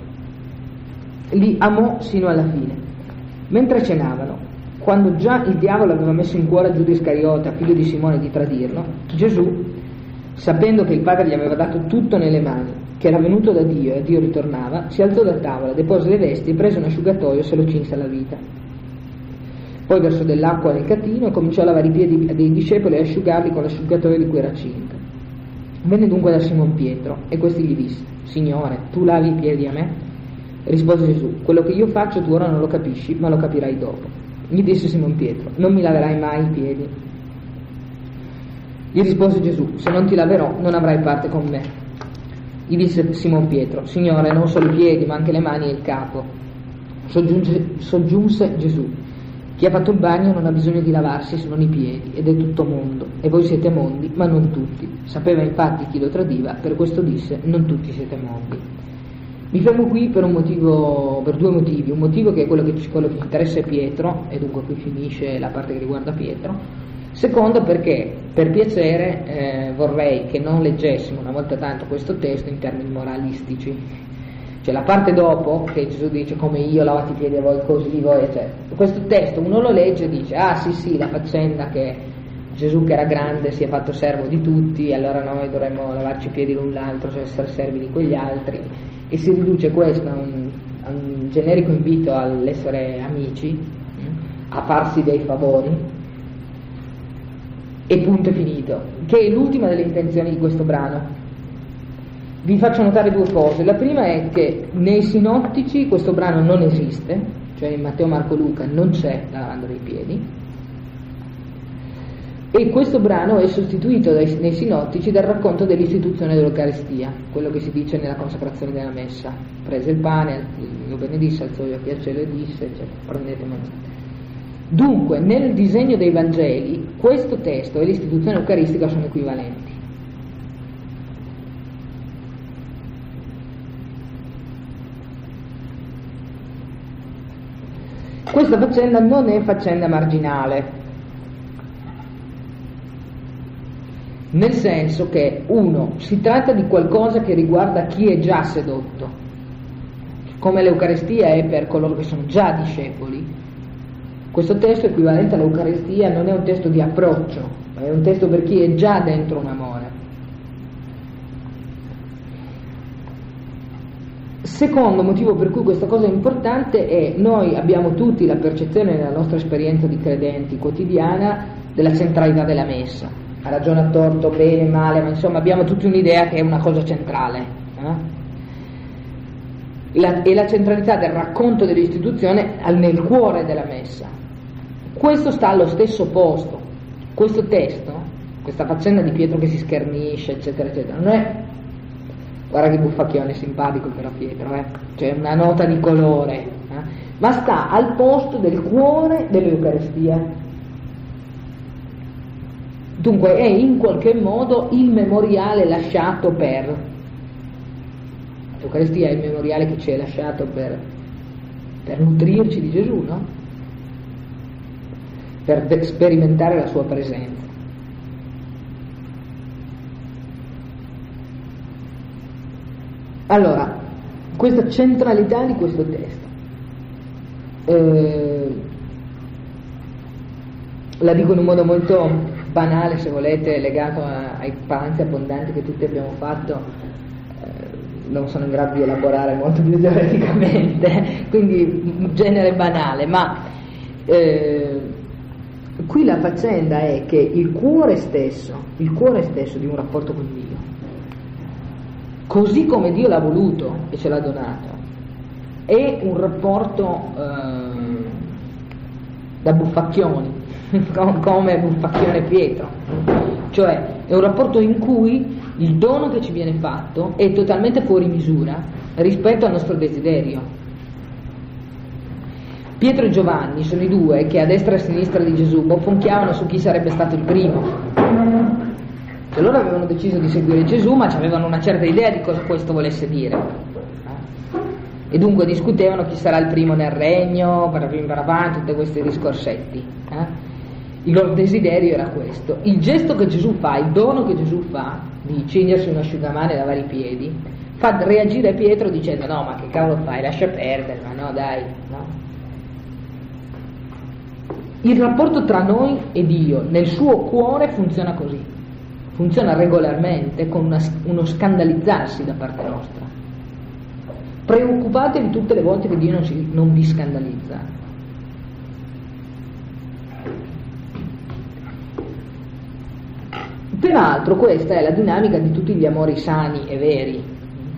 Speaker 1: li amò sino alla fine. Mentre cenavano, quando già il diavolo aveva messo in cuore a Giuda Iscariota, figlio di Simone, di tradirlo, Gesù, sapendo che il Padre gli aveva dato tutto nelle mani, che era venuto da Dio e a Dio ritornava, si alzò da tavola, depose le vesti e prese un asciugatoio e se lo cinse alla vita. Poi versò dell'acqua nel catino e cominciò a lavare i piedi dei discepoli e a asciugarli con l'asciugatoio di cui era cinto. Venne dunque da Simon Pietro e questi gli disse: Signore, tu lavi i piedi a me? Rispose Gesù: quello che io faccio tu ora non lo capisci, ma lo capirai dopo. Gli disse Simon Pietro: non mi laverai mai i piedi? Gli rispose Gesù: se non ti laverò non avrai parte con me. Gli disse Simon Pietro: Signore, non solo i piedi ma anche le mani e il capo. Soggiunse Gesù: chi ha fatto il bagno non ha bisogno di lavarsi se non i piedi, ed è tutto mondo, e voi siete mondi ma non tutti. Sapeva infatti chi lo tradiva, per questo disse: non tutti siete mondi. Mi fermo qui per due motivi. Un motivo che è quello che ci interessa è Pietro, e dunque qui finisce la parte che riguarda Pietro. Secondo, perché per piacere vorrei che non leggessimo una volta tanto questo testo in termini moralistici. Cioè la parte dopo, che Gesù dice come io lavate i piedi a voi così voi, eccetera. Questo testo uno lo legge e dice: ah sì, la faccenda che Gesù, che era grande, si è fatto servo di tutti, allora noi dovremmo lavarci i piedi l'un l'altro, cioè essere servi di quegli altri, e si riduce questo a un generico invito all'essere amici, a farsi dei favori, e punto, è finito, che è l'ultima delle intenzioni di questo brano. Vi faccio notare due cose. La prima è che nei sinottici questo brano non esiste, cioè in Matteo, Marco, Luca non c'è la lavanda dei piedi, e questo brano è sostituito nei sinottici dal racconto dell'istituzione dell'Eucaristia, quello che si dice nella consacrazione della messa: prese il pane, lo benedisse, alzò gli occhi al cielo e disse, eccetera, prendete e mangiate. Dunque nel disegno dei Vangeli questo testo e l'istituzione eucaristica sono equivalenti. Questa faccenda non è faccenda marginale, nel senso che, uno, si tratta di qualcosa che riguarda chi è già sedotto, come l'Eucaristia è per coloro che sono già discepoli. Questo testo equivalente all'Eucaristia non è un testo di approccio, è un testo per chi è già dentro un amore. Secondo motivo per cui questa cosa è importante è: noi abbiamo tutti la percezione nella nostra esperienza di credenti quotidiana della centralità della messa, a ragione, a torto, bene, male, ma insomma abbiamo tutti un'idea che è una cosa centrale, e la centralità del racconto dell'istituzione nel cuore della messa. Questo sta allo stesso posto. Questo testo, questa faccenda di Pietro che si schernisce, eccetera eccetera, non è, guarda che buffacchione simpatico però Pietro, cioè una nota di colore, ma sta al posto del cuore dell'Eucaristia. Dunque è in qualche modo il memoriale lasciato per, l'Eucaristia è il memoriale che ci è lasciato per nutrirci di Gesù, no? Per sperimentare la sua presenza. Allora, questa centralità di questo testo la dico in un modo molto banale, se volete, legato ai pranzi abbondanti che tutti abbiamo fatto, non sono in grado di elaborare molto più teoreticamente, quindi in genere banale, ma qui la faccenda è che il cuore stesso di un rapporto con Dio, così come Dio l'ha voluto e ce l'ha donato, è un rapporto da buffacchioni, come buffacchione Pietro, cioè è un rapporto in cui il dono che ci viene fatto è totalmente fuori misura rispetto al nostro desiderio. Pietro e Giovanni sono i due che a destra e a sinistra di Gesù bofonchiavano su chi sarebbe stato il primo. Cioè loro avevano deciso di seguire Gesù, ma avevano una certa idea di cosa questo volesse dire, e dunque discutevano chi sarà il primo nel regno, tutti questi discorsetti. Il loro desiderio era questo. Il gesto che Gesù fa, il dono che Gesù fa di cingersi un asciugamano e lavare i piedi, fa reagire Pietro dicendo: no, ma che cavolo fai, lascia perdere, ma no dai, no. Il rapporto tra noi e Dio nel suo cuore funziona così, funziona regolarmente con uno scandalizzarsi da parte nostra. Preoccupatevi tutte le volte che Dio non vi scandalizza. Peraltro questa è la dinamica di tutti gli amori sani e veri.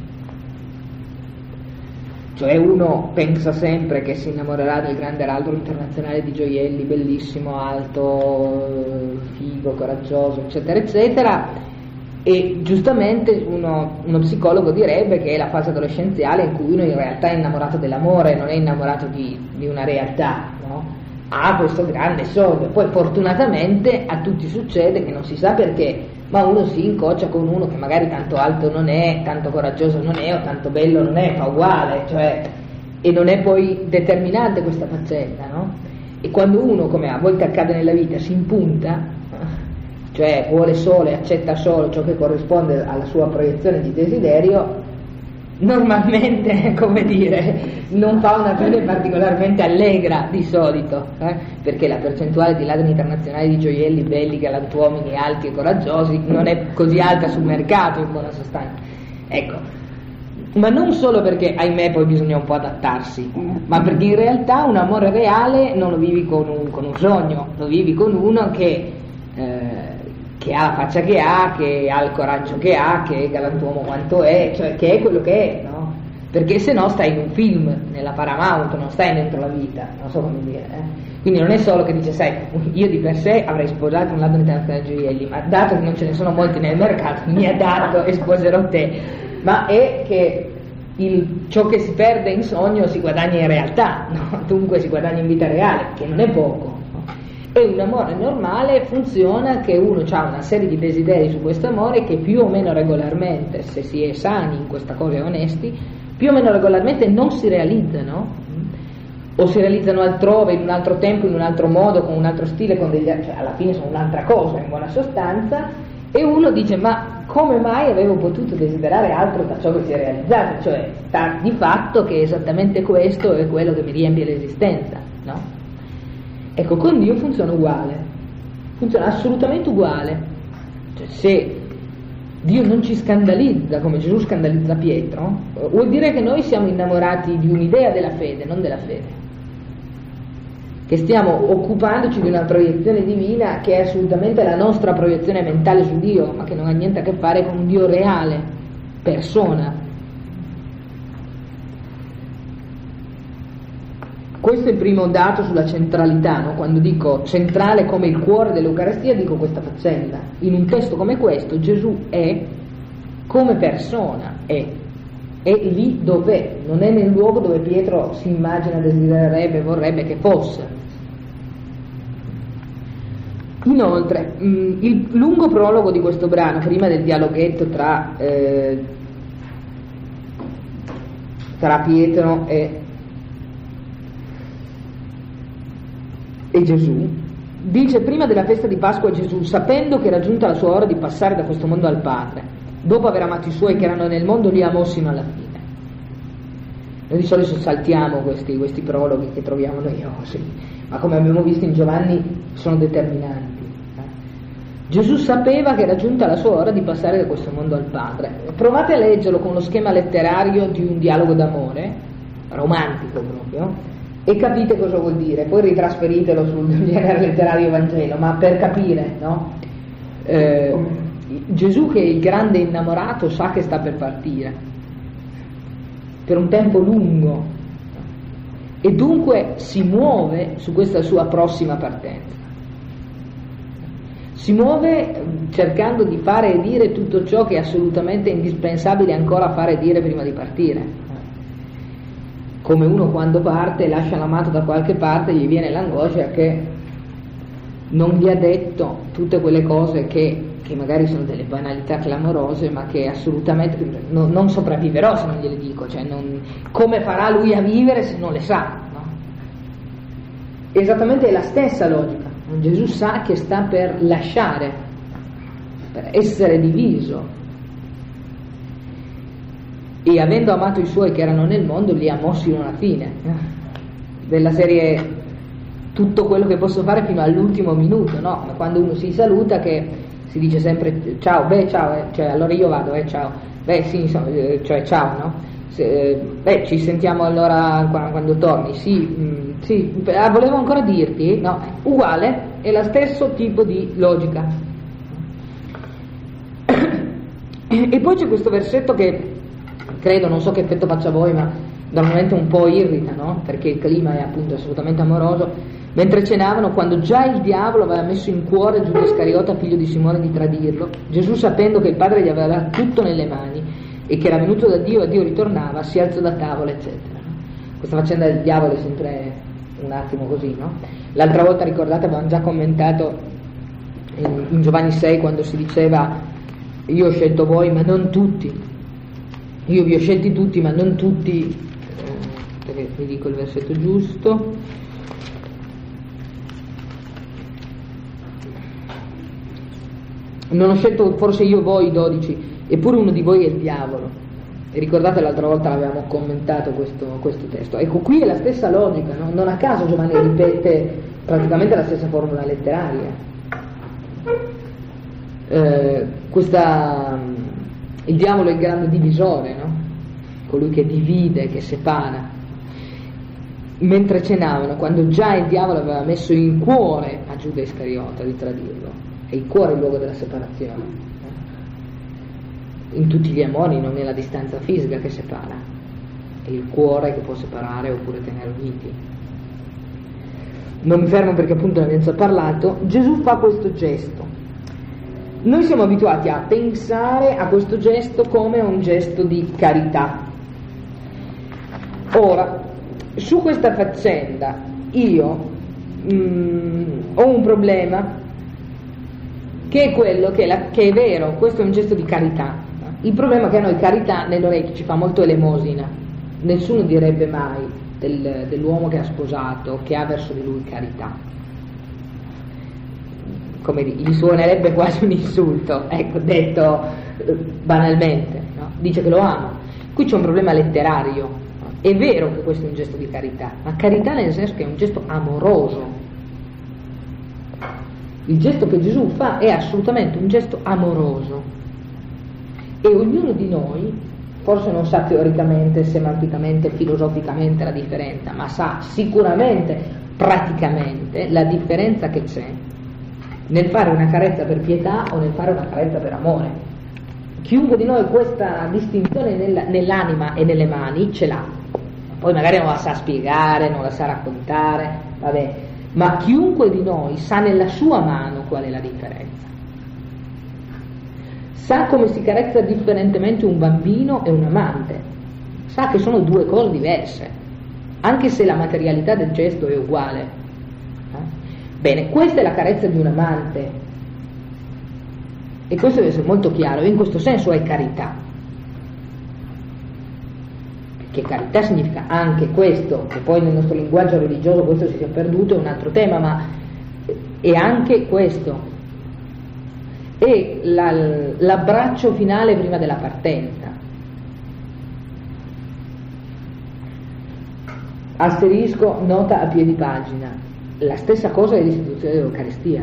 Speaker 1: Cioè uno pensa sempre che si innamorerà del grande araldo internazionale di gioielli, bellissimo, alto, figo, coraggioso, eccetera, eccetera, e giustamente uno psicologo direbbe che è la fase adolescenziale in cui uno in realtà è innamorato dell'amore, non è innamorato di una realtà, no? Ha questo grande sogno, poi fortunatamente a tutti succede che non si sa perché, ma uno si incoccia con uno che magari tanto alto non è, tanto coraggioso non è, o tanto bello non è, fa uguale, cioè, e non è poi determinante questa faccenda, no? E quando uno, come a volte accade nella vita, si impunta, cioè vuole solo e accetta solo ciò che corrisponde alla sua proiezione di desiderio, normalmente, come dire, non fa una fede particolarmente allegra di solito, perché la percentuale di ladri internazionali di gioielli belli, galantuomini, alti e coraggiosi non è così alta sul mercato, in buona sostanza. Ecco, ma non solo perché, ahimè, poi bisogna un po' adattarsi, ma perché in realtà un amore reale non lo vivi con un sogno, lo vivi con uno che ha la faccia che ha il coraggio che è galantuomo quanto è, cioè che è quello che è, no? Perché se no stai in un film, nella Paramount, non stai dentro la vita, non so come dire, Quindi non è solo che dice, sai, io di per sé avrei sposato un ladro internazionale di gioielli, ma dato che non ce ne sono molti nel mercato, mi adatto e sposerò te, ma è che ciò che si perde in sogno si guadagna in realtà, no? Dunque si guadagna in vita reale, che non è poco. E un amore normale funziona che uno ha una serie di desideri su questo amore che più o meno regolarmente, se si è sani in questa cosa e onesti, più o meno regolarmente non si realizzano, o si realizzano altrove, in un altro tempo, in un altro modo, con un altro stile, cioè alla fine sono un'altra cosa in buona sostanza, E uno dice: ma come mai avevo potuto desiderare altro da ciò che si è realizzato? Cioè, sta di fatto che esattamente questo è quello che mi riempie l'esistenza, no? Ecco, con Dio funziona uguale, funziona assolutamente uguale. Cioè, se Dio non ci scandalizza come Gesù scandalizza Pietro, vuol dire che noi siamo innamorati di un'idea della fede, non della fede, che stiamo occupandoci di una proiezione divina che è assolutamente la nostra proiezione mentale su Dio, ma che non ha niente a che fare con un Dio reale, persona. Questo è il primo dato sulla centralità, no? Quando dico centrale come il cuore dell'Eucaristia, dico questa faccenda. In un testo come questo Gesù è come persona, è lì dov'è, non è nel luogo dove Pietro si immagina, desidererebbe, vorrebbe che fosse. Inoltre, il lungo prologo di questo brano, prima del dialoghetto tra Pietro e Gesù, dice: prima della festa di Pasqua Gesù, sapendo che era giunta la sua ora di passare da questo mondo al Padre, dopo aver amato i suoi che erano nel mondo, li amò sino alla fine. Noi di solito saltiamo questi prologhi che troviamo noiosi, ma come abbiamo visto in Giovanni sono determinanti. Gesù sapeva che era giunta la sua ora di passare da questo mondo al Padre. Provate a leggerlo con lo schema letterario di un dialogo d'amore, romantico proprio, e capite cosa vuol dire. Poi ritrasferitelo sul genere letterario Vangelo, ma per capire, no? Gesù, che è il grande innamorato, sa che sta per partire per un tempo lungo e dunque si muove su questa sua prossima partenza. Si muove cercando di fare e dire tutto ciò che è assolutamente indispensabile ancora fare e dire prima di partire. Come uno quando parte lascia l'amato da qualche parte, gli viene l'angoscia che non gli ha detto tutte quelle cose che magari sono delle banalità clamorose, ma che assolutamente non sopravviverò se non gliele dico, cioè come farà lui a vivere se non le sa, no? Esattamente è la stessa logica. Gesù sa che sta per lasciare, per essere diviso, e avendo amato i suoi che erano nel mondo, li amò sino alla fine, della serie tutto quello che posso fare fino all'ultimo minuto, no? Ma quando uno si saluta, che si dice sempre ciao, ciao, cioè allora io vado, ciao, sì, insomma, cioè ciao, no? Ci sentiamo allora quando torni, sì, volevo ancora dirti, no? Uguale, è lo stesso tipo di logica. E poi c'è questo versetto che credo, non so che effetto faccia a voi, ma da un momento un po' irrita, no? Perché il clima è appunto assolutamente amoroso. Mentre cenavano, quando già il diavolo aveva messo in cuore Giuda Iscariota, figlio di Simone, di tradirlo, Gesù, sapendo che il Padre gli aveva dato tutto nelle mani e che era venuto da Dio e a Dio ritornava, si alzò da tavola, eccetera. Questa faccenda del diavolo è sempre un attimo così, no? L'altra volta, ricordate, avevamo già commentato in Giovanni 6, quando si diceva: io ho scelto voi ma non tutti, io vi ho scelti tutti ma non tutti, vi dico il versetto giusto. Non ho scelto forse io voi 12, eppure uno di voi è il diavolo. E ricordate, l'altra volta l'avevamo commentato questo testo. Ecco, qui è la stessa logica, no? Non a caso Giovanni ripete praticamente la stessa formula letteraria. Il diavolo è il grande divisore, no? Colui che divide, che separa. Mentre cenavano, quando già il diavolo aveva messo in cuore a Giuda Iscariota di tradirlo, è il cuore il luogo della separazione. In tutti gli amori non è la distanza fisica che separa, è il cuore che può separare oppure tenere uniti. Non mi fermo perché appunto ne abbiamo già parlato. Gesù fa questo gesto. Noi siamo abituati a pensare a questo gesto come un gesto di carità. Ora, su questa faccenda io ho un problema, che è quello che è vero, questo è un gesto di carità. Il problema è che a noi carità nell'orecchio ci fa molto elemosina. Nessuno direbbe mai dell'uomo che ha sposato, che ha verso di lui carità. come gli suonerebbe quasi un insulto, ecco, detto banalmente, no? Dice che lo ama. Qui c'è un problema letterario, no? È vero che questo è un gesto di carità, ma carità nel senso che è un gesto amoroso. Il gesto che Gesù fa è assolutamente un gesto amoroso, e ognuno di noi forse non sa teoricamente, semanticamente, filosoficamente la differenza, ma sa sicuramente praticamente la differenza che c'è nel fare una carezza per pietà o nel fare una carezza per amore. Chiunque di noi questa distinzione nell'anima e nelle mani ce l'ha, poi magari non la sa spiegare, non la sa raccontare, vabbè, ma chiunque di noi sa nella sua mano qual è la differenza, sa come si carezza differentemente un bambino e un amante, sa che sono due cose diverse, anche se la materialità del gesto è uguale. Bene, questa è la carezza di un amante, e questo deve essere molto chiaro, e in questo senso è carità, perché carità significa anche questo, che poi nel nostro linguaggio religioso questo si sia perduto, è un altro tema, ma è anche questo, è l'abbraccio finale prima della partenza. Asterisco, nota a piedi pagina, la stessa cosa è l'istituzione dell'Eucaristia,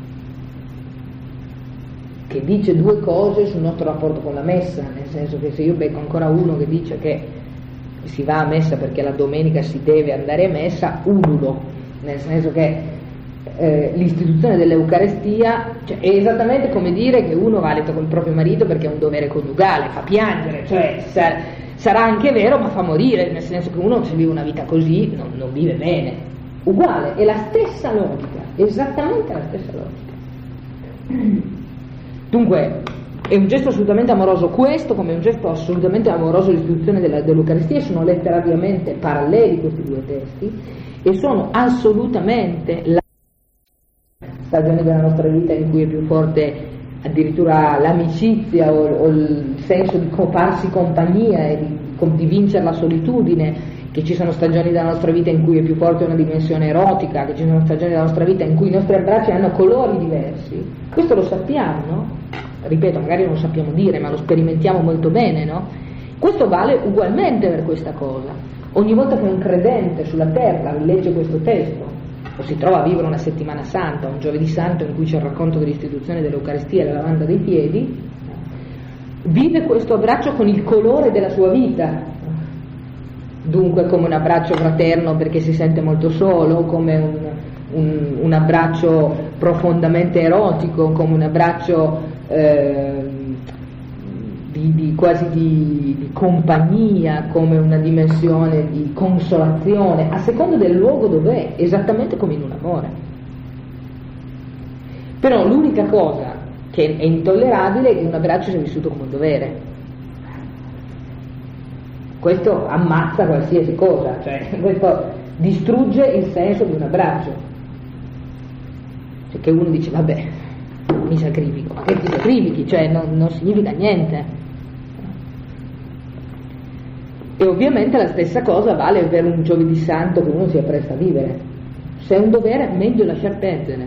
Speaker 1: che dice due cose sul nostro rapporto con la messa, nel senso che se io becco ancora uno che dice che si va a messa perché la domenica si deve andare a messa, ululo, nel senso che l'istituzione dell'Eucaristia, cioè, è esattamente come dire che uno va a letto con il proprio marito perché è un dovere coniugale, fa piangere, cioè sarà anche vero ma fa morire, nel senso che uno se vive una vita così non vive bene. Uguale, è la stessa logica, esattamente la stessa logica. Dunque è un gesto assolutamente amoroso questo, come un gesto assolutamente amoroso l'istituzione dell'Eucaristia, sono letterariamente paralleli questi due testi e sono assolutamente la stagione della nostra vita in cui è più forte addirittura l'amicizia o il senso di farsi compagnia e di vincere la solitudine, che ci sono stagioni della nostra vita in cui è più forte una dimensione erotica, che ci sono stagioni della nostra vita in cui i nostri abbracci hanno colori diversi. Questo lo sappiamo, no? Ripeto, magari non lo sappiamo dire, ma lo sperimentiamo molto bene, no? Questo vale ugualmente per questa cosa. Ogni volta che un credente sulla terra rilegge questo testo, o si trova a vivere una settimana santa, un giovedì santo in cui c'è il racconto dell'istituzione dell'Eucaristia e la lavanda dei piedi, vive questo abbraccio con il colore della sua vita, dunque come un abbraccio fraterno perché si sente molto solo, come un abbraccio profondamente erotico, come un abbraccio quasi di compagnia, come una dimensione di consolazione, a seconda del luogo dov'è, esattamente come in un amore. Però l'unica cosa che è intollerabile è che un abbraccio sia vissuto come un dovere. Questo ammazza qualsiasi cosa, cioè questo distrugge il senso di un abbraccio. Cioè che uno dice vabbè, mi sacrifico, ma che ti sacrifichi? Cioè non significa niente. E ovviamente la stessa cosa vale per un giovedì santo che uno si appresta a vivere. Se è un dovere, meglio lasciar perdere.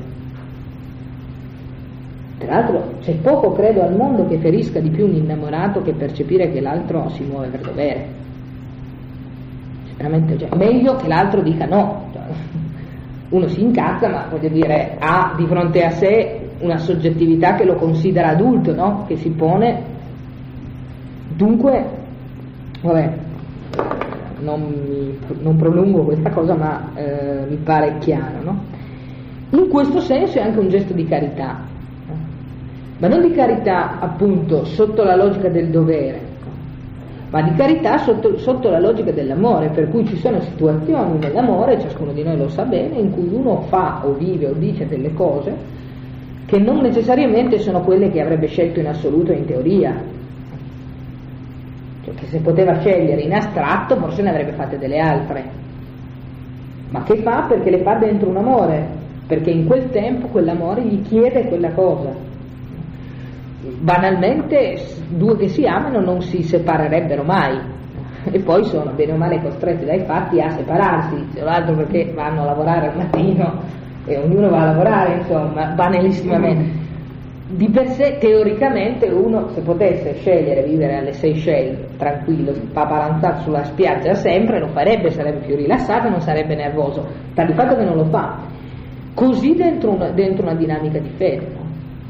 Speaker 1: Tra l'altro c'è poco, credo, al mondo che ferisca di più un innamorato che percepire che l'altro si muove per dovere. Veramente, cioè, meglio che l'altro dica no. Uno si incazza, ma voglio dire, ha di fronte a sé una soggettività che lo considera adulto, no? Che si pone. Dunque, vabbè, non prolungo questa cosa, ma mi pare chiaro, no? In questo senso è anche un gesto di carità, ma non di carità appunto sotto la logica del dovere, ma di carità sotto la logica dell'amore, per cui ci sono situazioni nell'amore, ciascuno di noi lo sa bene, in cui uno fa o vive o dice delle cose che non necessariamente sono quelle che avrebbe scelto in assoluto in teoria, cioè che se poteva scegliere in astratto forse ne avrebbe fatte delle altre, ma che fa perché le fa dentro un amore, perché in quel tempo quell'amore gli chiede quella cosa. Banalmente due che si amano non si separerebbero mai e poi sono bene o male costretti dai fatti a separarsi, se non altro perché vanno a lavorare al mattino e ognuno va a lavorare, insomma, banalissimamente. Di per sé, teoricamente, uno, se potesse scegliere vivere alle Seychelles tranquillo, paparanzato sulla spiaggia sempre, lo farebbe, sarebbe più rilassato, non sarebbe nervoso. Sta di fatto che non lo fa. Così dentro una dinamica di fede, no?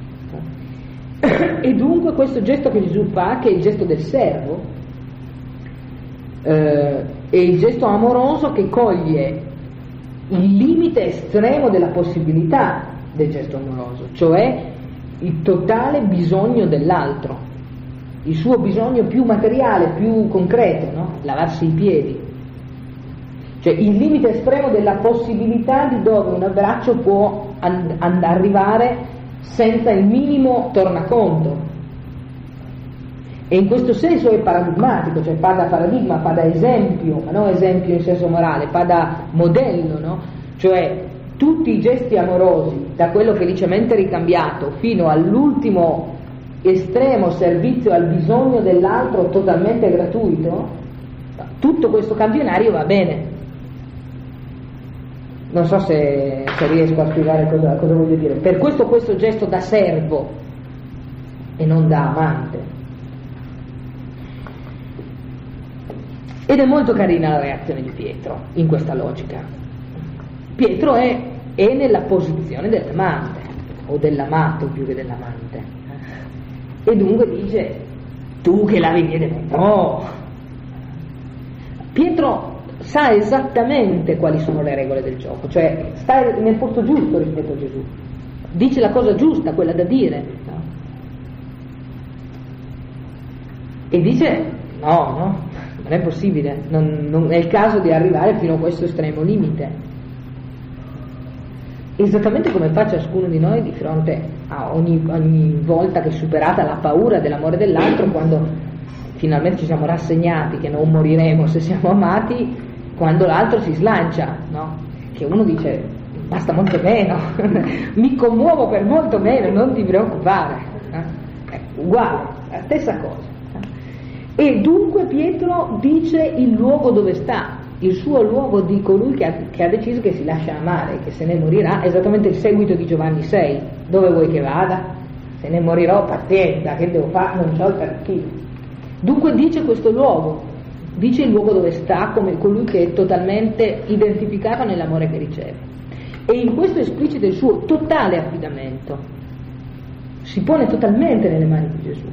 Speaker 1: E dunque questo gesto che Gesù fa, che è il gesto del servo, è il gesto amoroso che coglie il limite estremo della possibilità del gesto amoroso, cioè il totale bisogno dell'altro, il suo bisogno più materiale, più concreto, no? Lavarsi i piedi, cioè il limite estremo della possibilità di dove un abbraccio può arrivare senza il minimo tornaconto. E in questo senso è paradigmatico, cioè fa da paradigma, fa da esempio, ma non esempio in senso morale, fa da modello, no? Cioè tutti i gesti amorosi, da quello felicemente ricambiato fino all'ultimo estremo servizio al bisogno dell'altro totalmente gratuito, tutto questo campionario va bene. Non so se riesco a spiegare cosa voglio dire. Per questo gesto da servo e non da amante. Ed è molto carina la reazione di Pietro in questa logica. Pietro è nella posizione dell'amante, o dell'amato più che dell'amante, e dunque dice: tu che lavi i piedi, no. Pietro sa esattamente quali sono le regole del gioco, cioè sta nel posto giusto rispetto a Gesù, dice la cosa giusta, quella da dire, no? E dice no, non è possibile, non è il caso di arrivare fino a questo estremo limite. Esattamente come fa ciascuno di noi di fronte a ogni volta che è superata la paura dell'amore dell'altro, quando finalmente ci siamo rassegnati che non moriremo se siamo amati, quando l'altro si slancia, no? Che uno dice: basta molto meno, mi commuovo per molto meno, non ti preoccupare, uguale, la stessa cosa. E dunque Pietro dice il luogo dove sta, il suo luogo di colui che ha deciso che si lascia amare, che se ne morirà, esattamente il seguito di Giovanni 6, dove vuoi che vada? Se ne morirò, pazienza, che devo fare? Non c'ho il perché. Dunque dice questo luogo, dice il luogo dove sta come colui che è totalmente identificato nell'amore che riceve, e in questo esplicita il suo totale affidamento, si pone totalmente nelle mani di Gesù.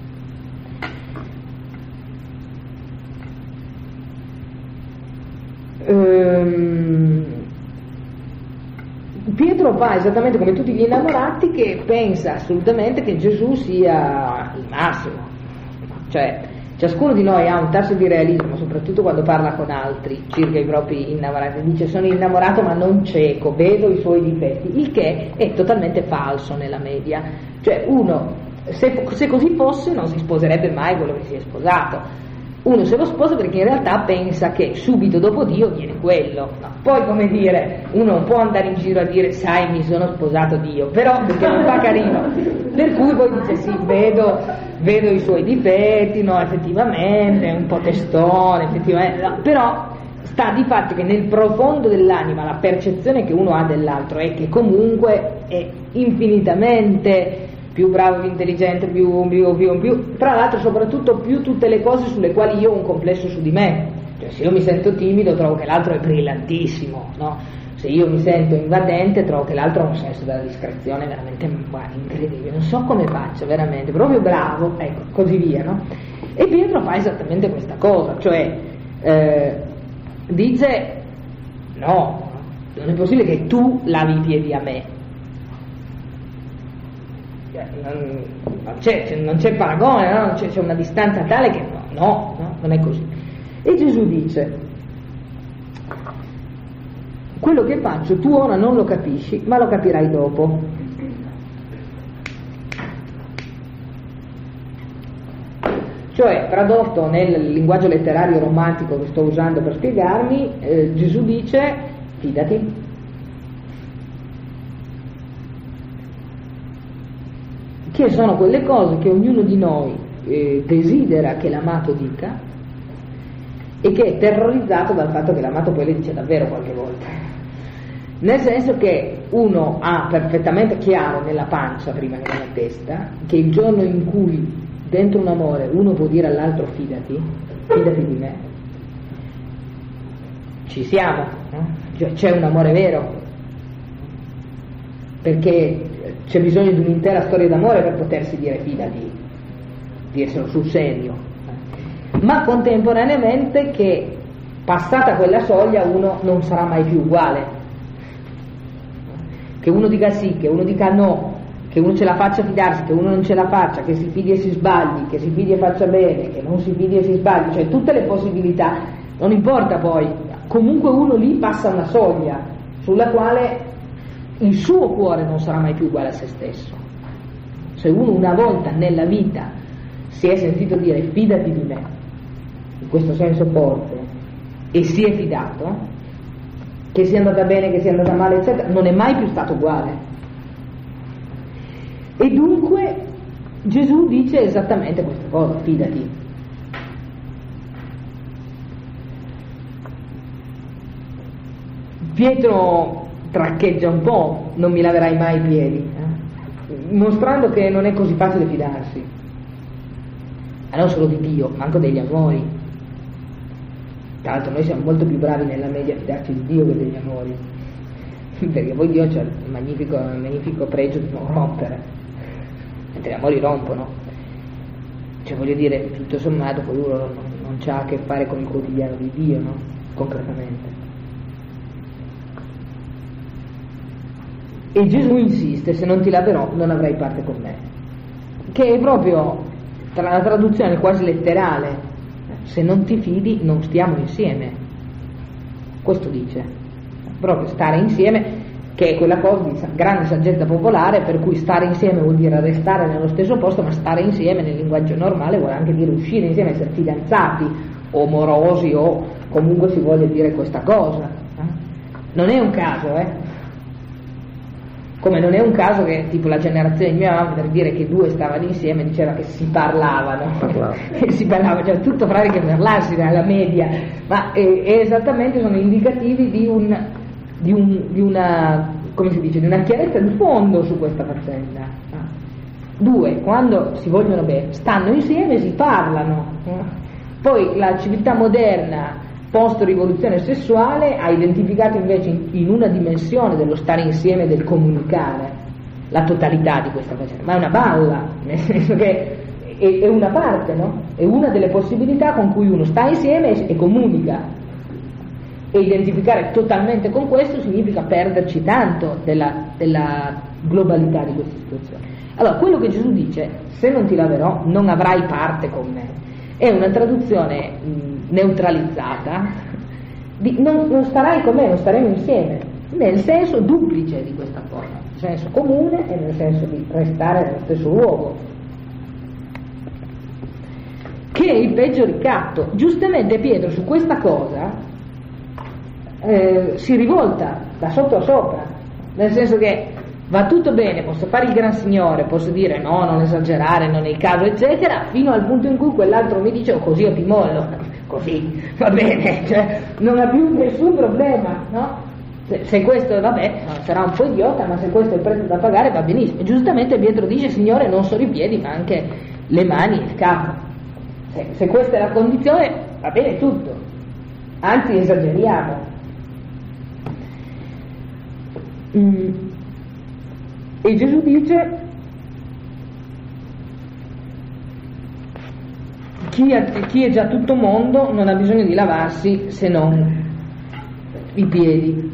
Speaker 1: Pietro fa esattamente come tutti gli innamorati, che pensa assolutamente che Gesù sia il massimo, cioè ciascuno di noi ha un tasso di realismo, soprattutto quando parla con altri circa i propri innamorati, dice: sono innamorato ma non cieco, vedo i suoi difetti, il che è totalmente falso nella media. Cioè uno, se così fosse, non si sposerebbe mai quello che si è sposato. Uno se lo sposa perché in realtà pensa che subito dopo Dio viene quello, no? Poi, come dire, uno non può andare in giro a dire: sai, mi sono sposato Dio, però perché non fa carino, per cui poi dice: sì, vedo i suoi difetti, no, effettivamente è un po' testone, effettivamente, no. Però sta di fatto che nel profondo dell'anima la percezione che uno ha dell'altro è che comunque è infinitamente più bravo, più intelligente, più, tra l'altro soprattutto più tutte le cose sulle quali io ho un complesso su di me. Cioè, se io mi sento timido trovo che l'altro è brillantissimo, no? Se io mi sento invadente trovo che l'altro ha un senso della discrezione veramente incredibile, non so come faccio, veramente, proprio bravo, ecco, così via, no? E Pietro fa esattamente questa cosa, cioè dice: no, non è possibile che tu lavi i piedi a me. Non c'è paragone, no? C'è una distanza tale che no, non è così. E Gesù dice: quello che faccio tu ora non lo capisci, ma lo capirai dopo. Cioè, tradotto nel linguaggio letterario romantico che sto usando per spiegarmi, Gesù dice: fidati. Che sono quelle cose che ognuno di noi desidera che l'amato dica, e che è terrorizzato dal fatto che l'amato poi le dice davvero qualche volta. nel senso che uno ha perfettamente chiaro nella pancia prima che nella testa che il giorno in cui dentro un amore uno può dire all'altro fidati di me, ci siamo, no? Cioè, c'è un amore vero, perché c'è bisogno di un'intera storia d'amore per potersi dire fidati, dirselo sul serio, ma contemporaneamente che passata quella soglia uno non sarà mai più uguale, che uno dica sì, che uno dica no, che uno ce la faccia fidarsi, che uno non ce la faccia, che si fidi e si sbagli, che si fidi e faccia bene, che non si fidi e si sbagli, cioè tutte le possibilità, non importa poi, comunque uno lì passa una soglia sulla quale il suo cuore non sarà mai più uguale a se stesso. Se uno una volta nella vita si è sentito dire fidati di me, in questo senso forte, e si è fidato, che sia andata bene, che sia andata male, eccetera, non è mai più stato uguale. E dunque Gesù dice esattamente questa cosa, fidati. Pietro traccheggia un po', non mi laverai mai i piedi, mostrando che non è così facile fidarsi, ma non solo di Dio, ma anche degli amori. Tra l'altro noi siamo molto più bravi nella media a fidarci di Dio che degli amori, perché poi Dio c'ha il magnifico pregio di non rompere, mentre gli amori rompono. Cioè voglio dire, tutto sommato poi uno non c'ha a che fare con il quotidiano di Dio, no? Concretamente. E Gesù insiste, se non ti laverò non avrai parte con me, che è proprio tra la traduzione quasi letterale, se non ti fidi non stiamo insieme, questo dice, proprio stare insieme, che è quella cosa di grande saggezza popolare per cui stare insieme vuol dire restare nello stesso posto, ma stare insieme nel linguaggio normale vuole anche dire uscire insieme, essere fidanzati o morosi o comunque si voglia dire questa cosa, non è un caso, come non è un caso che tipo la generazione di mia mamma, per dire che due stavano insieme, diceva che si parlavano che si parlavano, cioè tutto frare che parlarsi nella media, ma esattamente sono indicativi di una, come si dice, di una chiarezza di fondo su questa faccenda. Due, quando si vogliono bene, stanno insieme e si parlano. Poi la civiltà moderna post-rivoluzione sessuale ha identificato invece in una dimensione dello stare insieme, del comunicare, la totalità di questa faccenda, ma è una balla, nel senso che è una parte, no? È una delle possibilità con cui uno sta insieme e comunica, e identificare totalmente con questo significa perderci tanto della globalità di questa situazione. Allora, quello che Gesù dice, se non ti laverò non avrai parte con me, è una traduzione neutralizzata di non starai con me, non staremo insieme, nel senso duplice di questa cosa, nel senso comune e nel senso di restare nello stesso luogo, che è il peggio ricatto. Giustamente Pietro su questa cosa si rivolta da sotto a sopra, nel senso che va tutto bene, posso fare il gran signore, posso dire no, non esagerare, non è il caso, eccetera, fino al punto in cui quell'altro mi dice così o ti mollo, così, va bene, cioè non ha più nessun problema, no? Se questo, vabbè, sarà un po' idiota, ma se questo è il prezzo da pagare va benissimo. E giustamente Pietro dice, Signore, non solo i piedi, ma anche le mani e il capo. Se questa è la condizione, va bene tutto, anzi esageriamo. E Gesù dice, chi è già tutto mondo non ha bisogno di lavarsi se non i piedi.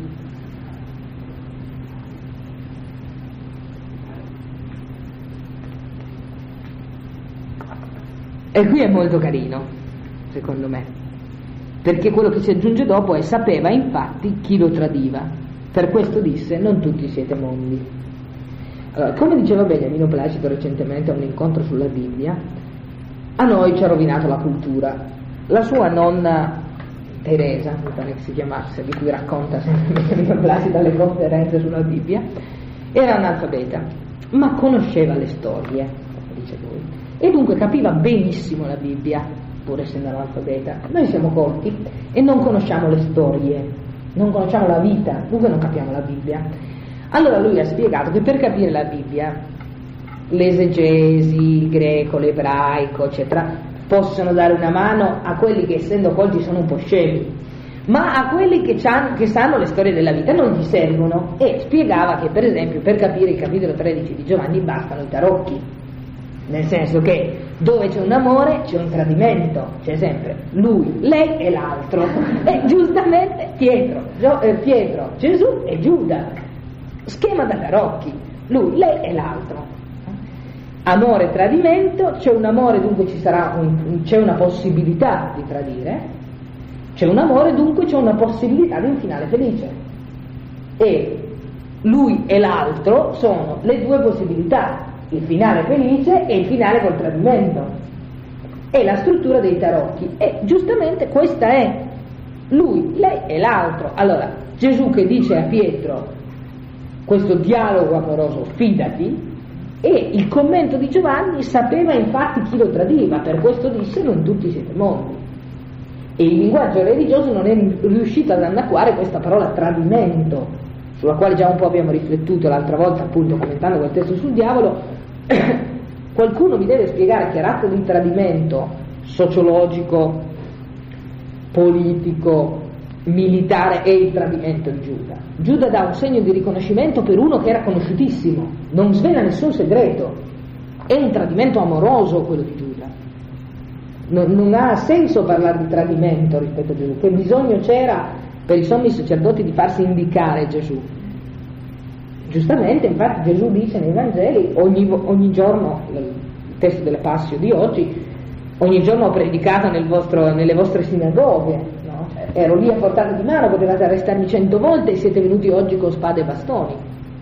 Speaker 1: E qui è molto carino, secondo me, perché quello che si aggiunge dopo è sapeva infatti chi lo tradiva, per questo disse non tutti siete mondi. Allora, come diceva Beniamino Placido recentemente a un incontro sulla Bibbia, a noi ci ha rovinato la cultura. La sua nonna Teresa, mi pare che si chiamasse, di cui racconta sempre Beniamino Placido alle conferenze sulla Bibbia, era analfabeta, ma conosceva le storie, dice lui, e dunque capiva benissimo la Bibbia, pur essendo analfabeta. Noi siamo colti e non conosciamo le storie, non conosciamo la vita, dunque non capiamo la Bibbia. Allora lui ha spiegato che per capire la Bibbia, l'esegesi, il greco, l'ebraico, eccetera, possono dare una mano a quelli che essendo colti sono un po' scemi, ma a quelli che sanno le storie della vita non gli servono, e spiegava che per esempio per capire il capitolo 13 di Giovanni bastano i tarocchi, nel senso che dove c'è un amore c'è un tradimento, c'è sempre lui, lei e l'altro, e giustamente Pietro, Gesù e Giuda, schema da tarocchi, lui, lei e l'altro. Amore e tradimento, c'è un amore, dunque c'è una possibilità di tradire, c'è un amore, dunque c'è una possibilità di un finale felice, e lui e l'altro sono le due possibilità, il finale felice e il finale col tradimento. È la struttura dei tarocchi, e giustamente questa è lui, lei e l'altro. Allora Gesù che dice a Pietro questo dialogo amoroso, fidati, e il commento di Giovanni sapeva infatti chi lo tradiva, per questo disse non tutti siete mondi, e il linguaggio religioso non è riuscito ad annacquare questa parola tradimento, sulla quale già un po' abbiamo riflettuto l'altra volta, appunto commentando quel testo sul diavolo. Qualcuno mi deve spiegare che razza di tradimento sociologico, politico, militare è il tradimento di Giuda. Giuda dà un segno di riconoscimento per uno che era conosciutissimo, non svela nessun segreto, è un tradimento amoroso quello di Giuda. Non ha senso parlare di tradimento rispetto a Gesù. Che bisogno c'era per i sommi sacerdoti di farsi indicare Gesù? Giustamente, infatti Gesù dice nei Vangeli, ogni giorno, nel testo della Passio di oggi, ogni giorno ho predicato nelle vostre sinagoghe, no? Cioè, ero lì a portata di mano, potevate arrestarmi 100 volte e siete venuti oggi con spade e bastoni.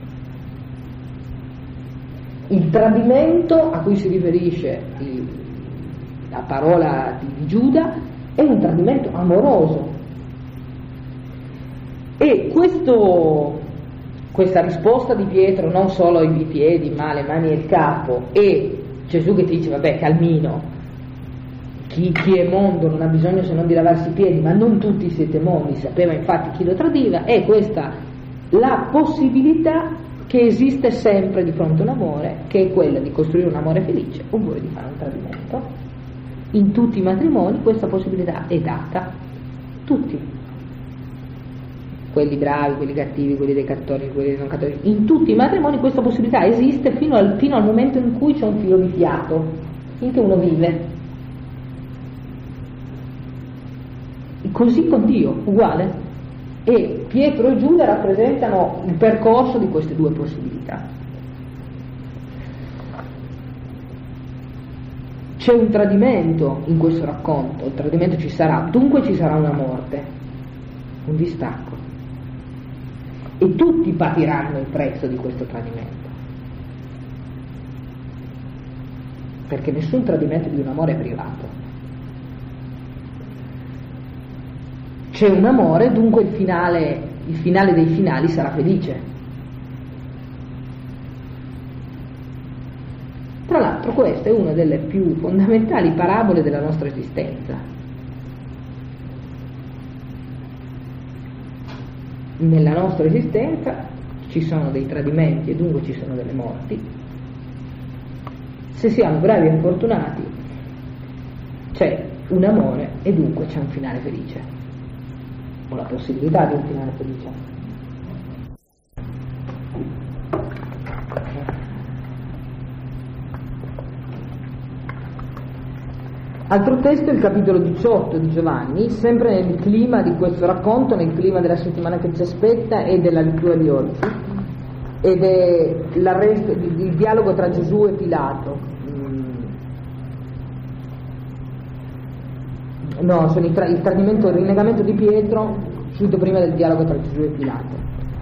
Speaker 1: Il tradimento a cui si riferisce la parola di Giuda è un tradimento amoroso, e questa risposta di Pietro, non solo i piedi ma le mani e il capo, e Gesù che ti dice vabbè calmino, chi è mondo non ha bisogno se non di lavarsi i piedi, ma non tutti siete mondi, sapeva infatti chi lo tradiva, è questa la possibilità che esiste sempre di fronte a un amore, che è quella di costruire un amore felice oppure di fare un tradimento. In tutti i matrimoni questa possibilità è data, tutti, quelli bravi, quelli cattivi, quelli dei cattolici, quelli dei non cattolici, in tutti i matrimoni questa possibilità esiste fino al momento in cui c'è un filo di fiato, finché uno vive. Così con Dio, uguale. E Pietro e Giuda rappresentano il percorso di queste due possibilità. C'è un tradimento in questo racconto, il tradimento ci sarà, dunque ci sarà una morte, un distacco, e tutti patiranno il prezzo di questo tradimento, perché nessun tradimento di un amore è privato. C'è un amore, dunque il finale dei finali sarà felice. Tra l'altro questa è una delle più fondamentali parabole della nostra esistenza. Nella nostra esistenza ci sono dei tradimenti e dunque ci sono delle morti. Se siamo bravi e fortunati c'è un amore e dunque c'è un finale felice, o la possibilità di un finale felice. Altro testo è il capitolo 18 di Giovanni, sempre nel clima di questo racconto, nel clima della settimana che ci aspetta e della lettura di oggi, ed è il dialogo tra Gesù e Pilato. No, sono il tradimento e il rinnegamento di Pietro, subito prima del dialogo tra Gesù e Pilato.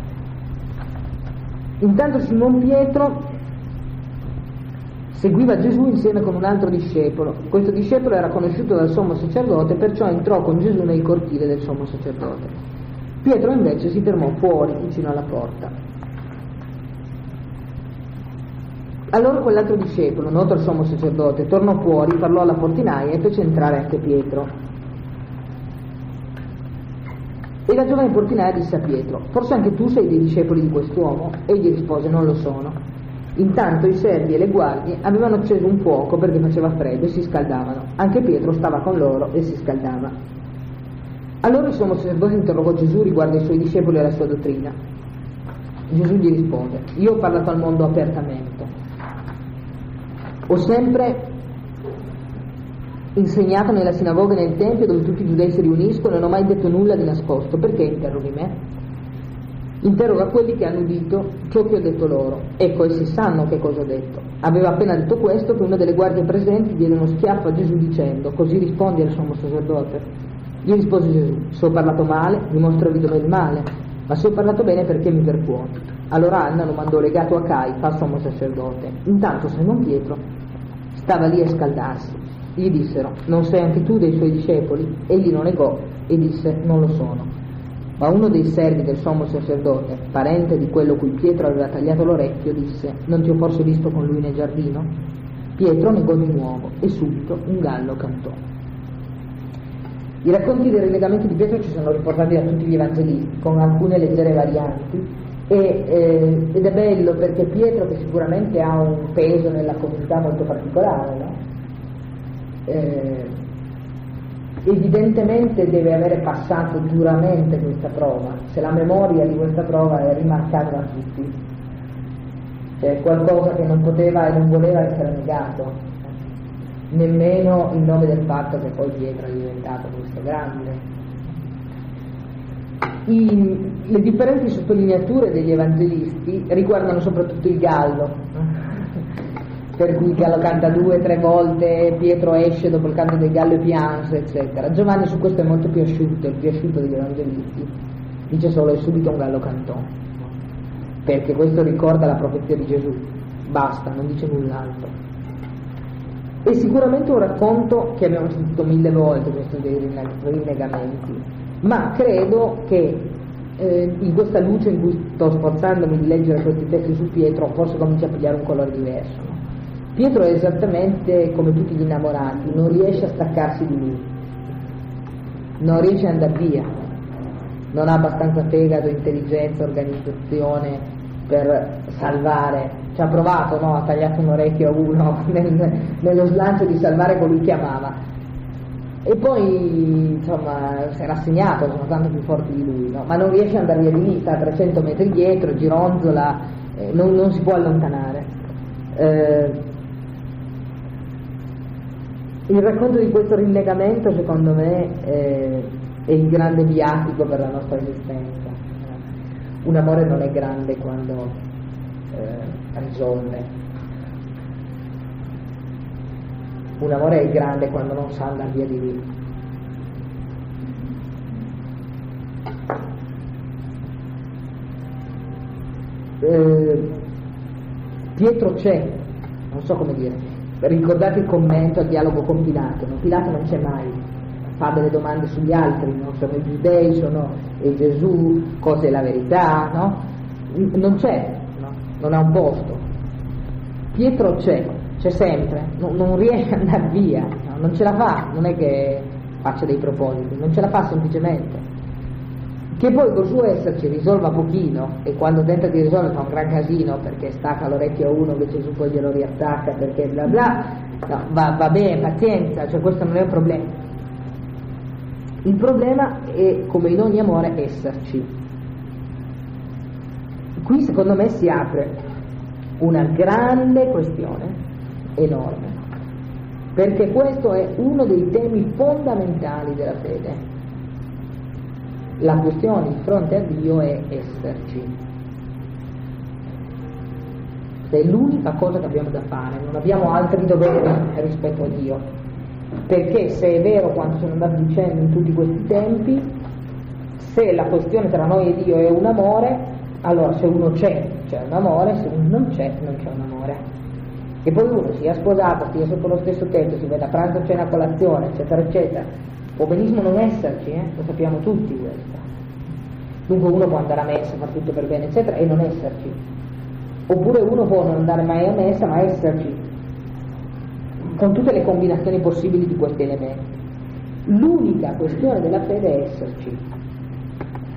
Speaker 1: Intanto Simon Pietro seguiva Gesù insieme con un altro discepolo. Questo discepolo era conosciuto dal sommo sacerdote, perciò entrò con Gesù nel cortile del sommo sacerdote. Pietro invece si fermò fuori, vicino alla porta. Allora quell'altro discepolo, noto al sommo sacerdote, tornò fuori, parlò alla portinaia e fece entrare anche Pietro. E la giovane portinaia disse a Pietro: forse anche tu sei dei discepoli di quest'uomo? Egli rispose: non lo sono. Intanto i servi e le guardie avevano acceso un fuoco perché faceva freddo e si scaldavano. Anche Pietro stava con loro e si scaldava. Allora il sommo sacerdote interrogò Gesù riguardo ai suoi discepoli e alla sua dottrina. Gesù gli rispose: io ho parlato al mondo apertamente. Ho sempre insegnato nella sinagoga e nel tempio dove tutti i giudei si riuniscono e non ho mai detto nulla di nascosto. Perché interroghi me? Interroga quelli che hanno udito ciò che ho detto loro. Ecco, essi sanno che cosa ho detto. Aveva appena detto questo che una delle guardie presenti diede uno schiaffo a Gesù dicendo: così rispondi al sommo sacerdote? Gli rispose Gesù: se ho parlato male, dimostro evidome il male, ma se ho parlato bene, perché mi percuoti? Allora Anna lo mandò legato a Caifa, sommo sacerdote. Intanto Simon Pietro stava lì a scaldarsi. Gli dissero: non sei anche tu dei suoi discepoli? Egli lo negò e disse: non lo sono. Ma uno dei servi del sommo sacerdote, parente di quello cui Pietro aveva tagliato l'orecchio, disse: non ti ho forse visto con lui nel giardino? Pietro negò di nuovo e subito un gallo cantò. I racconti dei rinnegamenti di Pietro ci sono riportati da tutti gli evangelisti, con alcune leggere varianti, ed è bello perché Pietro, che sicuramente ha un peso nella comunità molto particolare, no? Evidentemente deve avere passato duramente questa prova. Se la memoria di questa prova è rimarcata da tutti, cioè qualcosa che non poteva e non voleva essere negato, nemmeno in nome del fatto che poi Pietro è diventato questo grande. Le differenti sottolineature degli evangelisti riguardano soprattutto il gallo, per cui il gallo canta 2 o 3 volte, Pietro esce dopo il canto del gallo e piange, eccetera. Giovanni su questo è molto più asciutto, il più asciutto degli evangelisti, dice solo: e subito un gallo cantò, perché questo ricorda la profezia di Gesù, basta, non dice null'altro. È sicuramente un racconto che abbiamo sentito 1000 volte, questo dei rinnegamenti, ma credo che in questa luce in cui sto sforzandomi di leggere questi testi su Pietro, forse comincia a pigliare un colore diverso, no? Pietro è esattamente come tutti gli innamorati, non riesce a staccarsi di lui, non riesce ad andare via, non ha abbastanza fegato, intelligenza, organizzazione per salvare. Ci ha provato, no? Ha tagliato un orecchio a uno nello slancio di salvare colui che amava, e poi insomma si è rassegnato, sono tanto più forti di lui, no? Ma non riesce ad andare via di lì, sta a 300 metri dietro, gironzola, non si può allontanare. Il racconto di questo rinnegamento, secondo me, è il grande viatico per la nostra esistenza. Un amore non è grande quando risolve, un amore è grande quando non sa andare via di lì. Pietro c'è, non so come dire. Ricordate il commento al dialogo con Pilato, no? Pilato non c'è mai, fa delle domande sugli altri, no? Sono i giudei, sono Gesù, cos'è la verità, no? Non c'è, no? Non ha un posto. Pietro c'è sempre, non riesce ad andare via, no? Non ce la fa, non è che faccia dei propositi, non ce la fa semplicemente. Che poi col suo esserci risolva pochino, e quando tenta di risolvere fa un gran casino perché stacca l'orecchio a uno che Gesù poi glielo riattacca perché bla bla, no, va bene, pazienza, cioè questo non è un problema. Il problema è, come in ogni amore, esserci. Qui secondo me si apre una grande questione, enorme, perché questo è uno dei temi fondamentali della fede. La questione di fronte a Dio è esserci. È l'unica cosa che abbiamo da fare, non abbiamo altri doveri rispetto a Dio, perché se è vero quanto sono andato dicendo in tutti questi tempi, se la questione tra noi e Dio è un amore, allora se uno c'è un amore, se uno non c'è un amore. E poi uno sia sposato, stia sotto lo stesso tetto, si veda a pranzo, cena, colazione, eccetera eccetera, può benissimo non esserci, lo sappiamo tutti questo. Dunque uno può andare a messa, far tutto per bene, eccetera, e non esserci. Oppure uno può non andare mai a messa, ma esserci, con tutte le combinazioni possibili di questi elementi. L'unica questione della fede è esserci.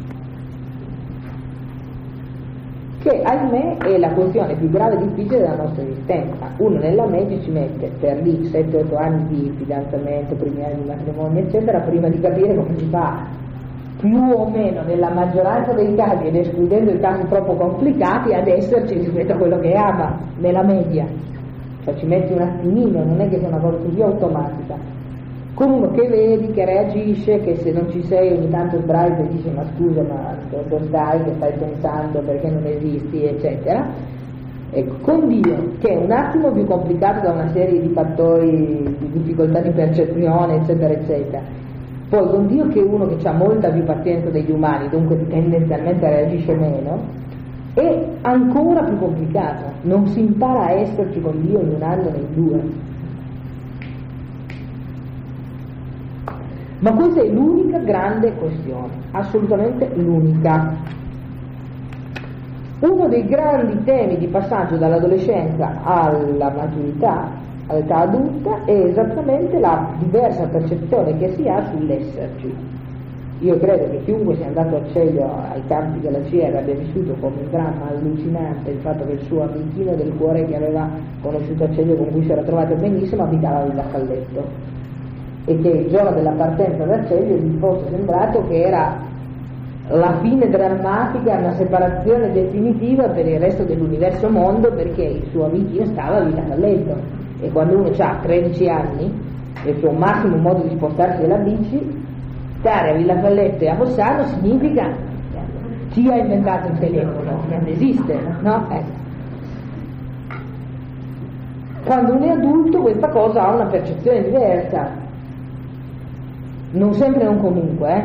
Speaker 1: che ahimè è la questione più grave e difficile della nostra esistenza. Uno nella media ci mette per lì 7-8 anni di fidanzamento, primi anni di matrimonio eccetera, prima di capire come si fa più o meno nella maggioranza dei casi, ed escludendo i casi troppo complicati, ad esserci rispetto a quello che ama nella media. Cioè ci metti un attimino, non è che sia una cosa così automatica. Con uno che vedi, che reagisce, che se non ci sei ogni tanto sbraita e dice ma scusa, ma dove stai, che stai pensando, perché non esisti, eccetera. Ecco, con Dio, che è un attimo più complicato da una serie di fattori, di difficoltà di percezione, eccetera, eccetera. Poi con Dio, che è uno che ha molta più pazienza degli umani, dunque tendenzialmente reagisce meno, è ancora più complicato. Non si impara a esserci con Dio in un anno né in due. Ma questa è l'unica grande questione, assolutamente l'unica. Uno dei grandi temi di passaggio dall'adolescenza alla maturità, all'età adulta, è esattamente la diversa percezione che si ha sull'esserci. Io credo che chiunque sia andato a Celio ai campi della CR abbia vissuto come un dramma allucinante il fatto che il suo amichino del cuore che aveva conosciuto a Celio, con cui si era trovato benissimo, abitava a Villa Falletto, e che il giorno della partenza da Celio gli fosse sembrato che era la fine drammatica, una separazione definitiva per il resto dell'universo mondo, perché il suo amichino stava a Villa Falletto, e quando uno ha 13 anni e il suo massimo modo di spostarsi è la bici, stare a Villa Falletto e a Fossano significa chi ha inventato il telefono, non esiste, no? Quando uno è adulto questa cosa ha una percezione diversa. Non sempre non comunque,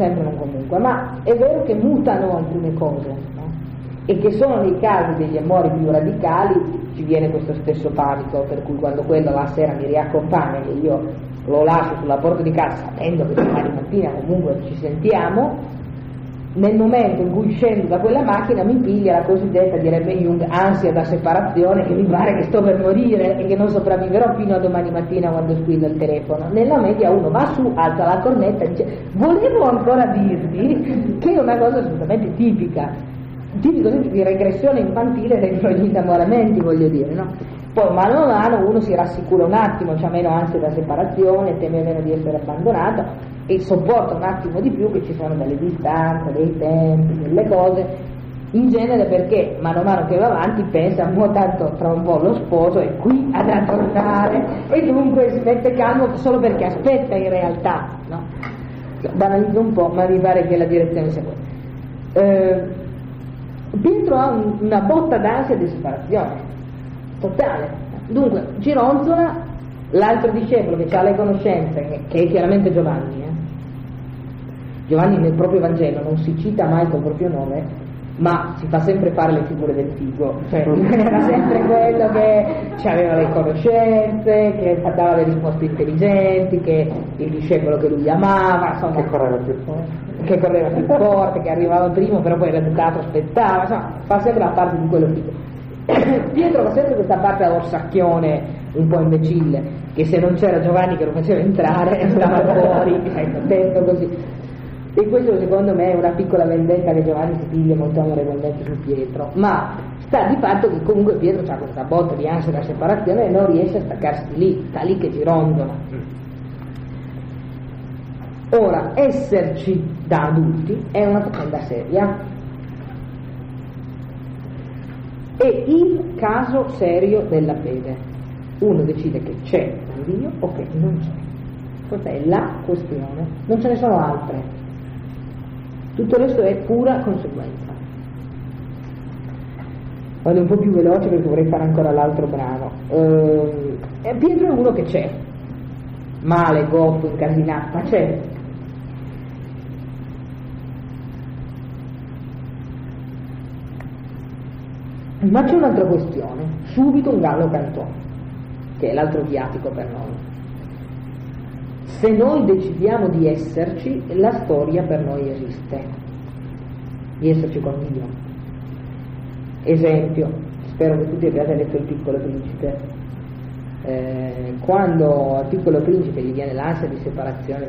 Speaker 1: ma è vero che mutano alcune cose, no? E che solo nei casi degli amori più radicali ci viene questo stesso panico, per cui quando quello la sera mi riaccompagna e io lo lascio sulla porta di casa sapendo che domani mattina comunque ci sentiamo, nel momento in cui scendo da quella macchina mi piglia la cosiddetta, direbbe Jung, ansia da separazione, che mi pare che sto per morire e che non sopravviverò fino a domani mattina quando squilla il telefono. Nella media uno va su, alza la cornetta e dice volevo ancora dirti, che è una cosa assolutamente tipico di regressione infantile dentro gli innamoramenti, voglio dire, no? Poi mano a mano uno si rassicura un attimo, c'ha meno ansia da separazione, teme meno di essere abbandonato e sopporta un attimo di più che ci sono delle distanze, dei tempi, delle cose, in genere perché mano a mano che va avanti pensa tanto tra un po' lo sposo è qui ad tornare e dunque si mette calmo solo perché aspetta in realtà, no? Banalizzo un po', ma mi pare che la direzione sia quella. Pietro ha una botta d'ansia di separazione totale, dunque gironzola. L'altro discepolo che ha le conoscenze, che è chiaramente Giovanni, Giovanni nel proprio Vangelo non si cita mai col proprio nome, ma si fa sempre fare le figure del figo, cioè era sempre quello che aveva le conoscenze, che dava le risposte intelligenti, che il discepolo che lui amava, insomma, che correva più forte, che arrivava primo, però poi era educato, aspettava, insomma, fa sempre la parte di quello figo. Pietro fa sempre questa parte a orsacchione un po' imbecille, che se non c'era Giovanni che lo faceva entrare stava fuori, attento così. E questo secondo me è una piccola vendetta che Giovanni si piglia molto amorevolmente su Pietro, ma sta di fatto che comunque Pietro ha questa botta di ansia da separazione e non riesce a staccarsi lì, sta lì che gironzola. Ora, esserci da adulti è una faccenda seria. È il caso serio della fede. Uno decide che c'è un Dio o che non c'è. Questa è la questione, non ce ne sono altre. Tutto il resto è pura conseguenza. Vado un po' più veloce perché vorrei fare ancora l'altro brano. Pietro è uno che c'è, male, goffo, incasinato, ma c'è. Ma c'è un'altra questione, subito un gallo cantò, che è l'altro viatico per noi. Se noi decidiamo di esserci, la storia per noi esiste, di esserci con Dio. Esempio, spero che tutti abbiate letto Il Piccolo Principe. Quando al Piccolo Principe gli viene l'ansia di separazione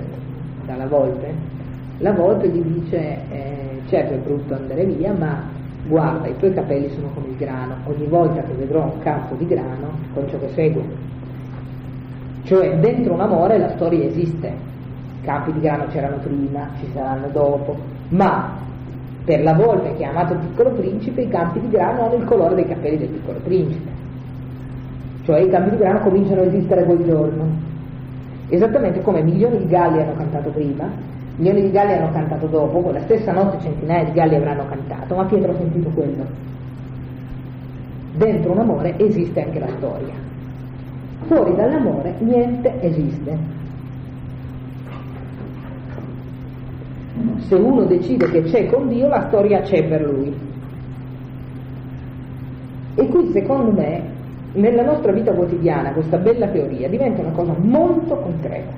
Speaker 1: dalla volpe, la volpe gli dice certo è brutto andare via, ma guarda, i tuoi capelli sono come il grano, ogni volta che vedrò un campo di grano, con ciò che segue. Cioè, dentro un amore la storia esiste, i campi di grano c'erano prima, ci saranno dopo, ma per la volpe che ha amato il piccolo principe, i campi di grano hanno il colore dei capelli del piccolo principe. Cioè i campi di grano cominciano a esistere quel giorno, esattamente come milioni di galli hanno cantato prima, milioni di galli hanno cantato dopo, quella stessa notte centinaia di galli avranno cantato, ma Pietro ha sentito quello. Dentro un amore esiste anche la storia, fuori dall'amore niente esiste. Se uno decide che c'è con Dio, la storia c'è per lui. E qui secondo me nella nostra vita quotidiana questa bella teoria diventa una cosa molto concreta.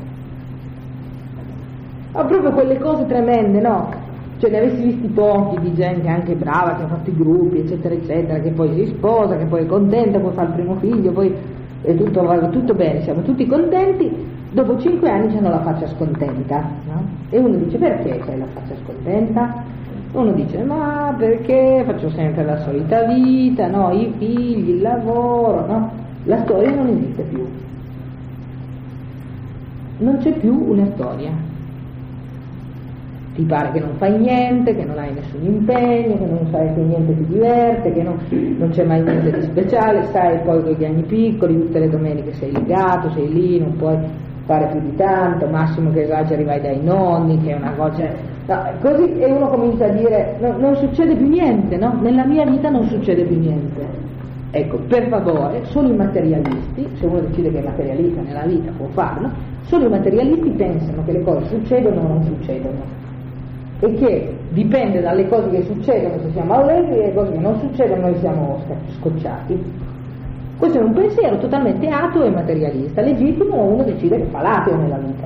Speaker 1: Ha proprio quelle cose tremende, no? Cioè ne avessi visti pochi di gente anche brava che ha fatto i gruppi eccetera eccetera, che poi si sposa, che poi è contenta, poi fa il primo figlio, poi è tutto bene, siamo tutti contenti, dopo 5 anni hanno la faccia scontenta, no? E uno dice: perché c'hai la faccia scontenta? Uno dice: ma perché faccio sempre la solita vita, no? I figli, il lavoro, no? La storia non esiste più, non c'è più una storia. Ti pare che non fai niente, che non hai nessun impegno, che non sai che niente ti diverte, che non c'è mai niente di speciale, stai poi con gli anni piccoli, tutte le domeniche sei legato, sei lì, non puoi fare più di tanto, massimo che esageri vai dai nonni, che è una cosa... No, così, e uno comincia a dire: non succede più niente, no? Nella mia vita non succede più niente. Ecco, per favore, solo i materialisti, se uno decide che è materialista nella vita può farlo, solo i materialisti pensano che le cose succedono o non succedono, e che dipende dalle cose che succedono se siamo allegri, e le cose che non succedono noi siamo scocciati. Questo è un pensiero totalmente ateo e materialista. Legittimo uno decide che fa l'ateo nella vita.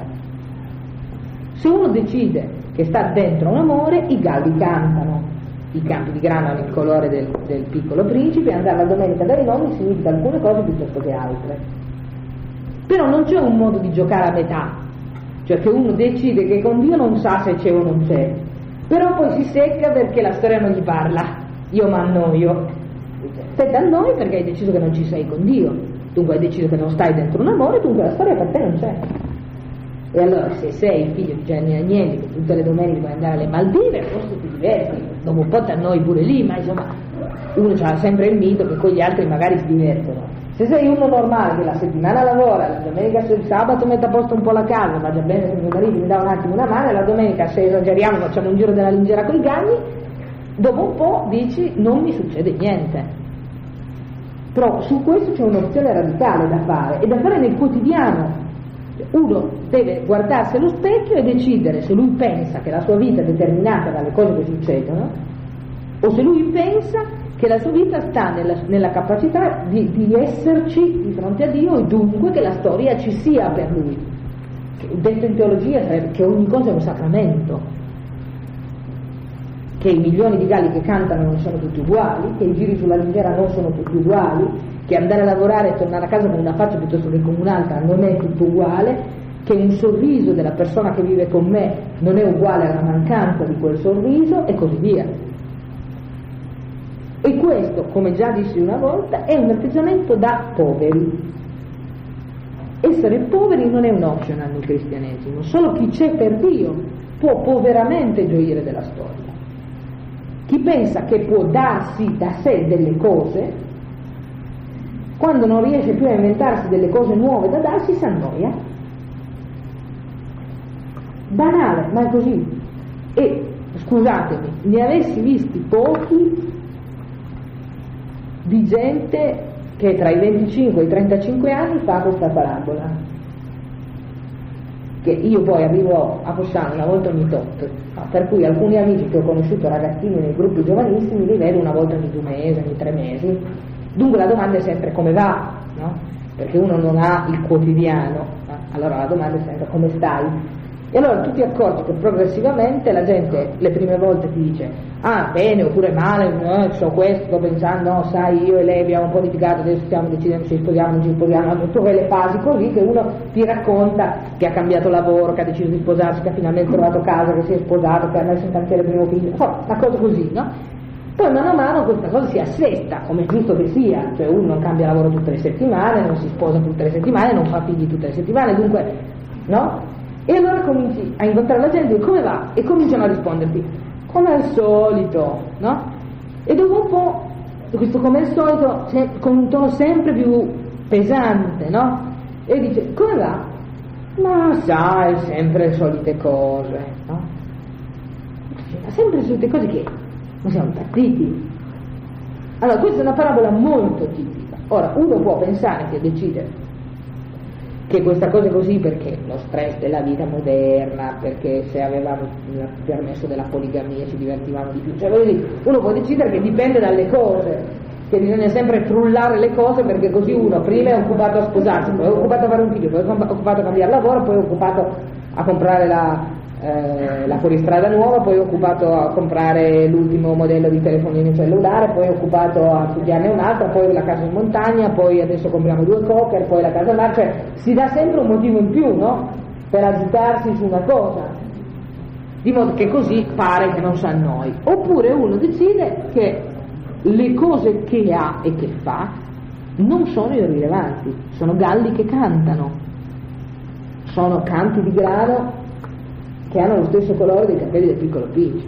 Speaker 1: Se uno decide che sta dentro un amore, i galli cantano, i campi di grano hanno il colore del piccolo principe, e andare la domenica dai nonni significa alcune cose piuttosto che altre. Però non c'è un modo di giocare a metà, cioè che uno decide che con Dio non sa se c'è o non c'è, però poi si secca perché la storia non gli parla. Io m'annoio. Te da noi perché hai deciso che non ci sei con Dio, dunque hai deciso che non stai dentro un amore, dunque la storia per te non c'è. E allora se sei figlio di Gianni Agnelli che tutte le domeniche puoi andare alle Maldive, forse ti diverti, dopo un po' ti annoi pure lì, ma insomma uno ha sempre il mito che con gli altri magari si divertono. Se sei uno normale che la settimana lavora, la domenica il sabato mette a posto un po' la casa, va già bene se mio marito mi dà un attimo una mano, e la domenica se esageriamo facciamo un giro della lingera coi gagni, dopo un po' dici non mi succede niente. Però su questo c'è un'opzione radicale da fare, e da fare nel quotidiano. Uno deve guardarsi allo specchio e decidere se lui pensa che la sua vita è determinata dalle cose che succedono, o se lui pensa che la sua vita sta nella capacità di esserci di fronte a Dio, e dunque che la storia ci sia per lui. Detto in teologia sarebbe che ogni cosa è un sacramento, che i milioni di galli che cantano non sono tutti uguali, che i giri sulla lingera non sono tutti uguali, che andare a lavorare e tornare a casa con una faccia piuttosto che con un'altra non è tutto uguale, che un sorriso della persona che vive con me non è uguale alla mancanza di quel sorriso, e così via. E questo, come già dissi una volta, è un atteggiamento da poveri. Essere poveri non è un optional nel cristianesimo, solo chi c'è per Dio può poveramente gioire della storia. Chi pensa che può darsi da sé delle cose, quando non riesce più a inventarsi delle cose nuove da darsi, si annoia. Banale, ma è così. E scusatemi, ne avessi visti pochi di gente che tra i 25 e i 35 anni fa questa parabola, che io poi arrivo a Fosciano una volta ogni tot, per cui alcuni amici che ho conosciuto ragazzini nei gruppi giovanissimi li vedo una volta ogni 2 mesi, ogni 3 mesi. Dunque la domanda è sempre come va, no? Perché uno non ha il quotidiano, no? Allora la domanda è sempre come stai. E allora tu ti accorgi che progressivamente la gente le prime volte ti dice ah bene oppure male, so questo, sto pensando, no sai io e lei abbiamo un po' litigato, adesso stiamo decidendo se ci sposiamo, non ci sposiamo, tutte quelle fasi così che uno ti racconta che ha cambiato lavoro, che ha deciso di sposarsi, che ha finalmente trovato casa, che si è sposato, che ha messo in cantiere il primo figlio, una cosa così, no?
Speaker 2: Poi mano a mano questa cosa si assesta, come è giusto che sia, cioè uno non cambia lavoro tutte le settimane, non si sposa tutte le settimane, non fa figli tutte le settimane, dunque, no? E allora cominci a incontrare la gente e come va? E cominciano a risponderti, come al solito, no? E dopo un po', questo come al solito, con un tono sempre più pesante, no? E dice, come va? Ma sai, sempre le solite cose, no? Ma sempre le solite cose che non siamo partiti. Allora, questa è una parabola molto tipica. Ora, uno può pensare che decide che questa cosa è così perché lo stress della vita moderna, perché se avevamo il permesso della poligamia ci divertivamo di più, cioè uno può decidere che dipende dalle cose, che bisogna sempre frullare le cose perché così uno prima è occupato a sposarsi, poi è occupato a fare un figlio, poi è occupato a cambiare lavoro, poi è occupato a comprare la fuoristrada nuova, poi è occupato a comprare l'ultimo modello di telefonino cellulare, poi è occupato a studiarne un'altra, poi la casa in montagna, poi adesso compriamo 2 cocker, poi la casa al mare, cioè si dà sempre un motivo in più, no? Per agitarsi su una cosa, di modo che così pare che non s'annoi. Oppure uno decide che le cose che ha e che fa non sono irrilevanti, sono galli che cantano, sono canti di grano che hanno lo stesso colore dei capelli del Piccolo Principe.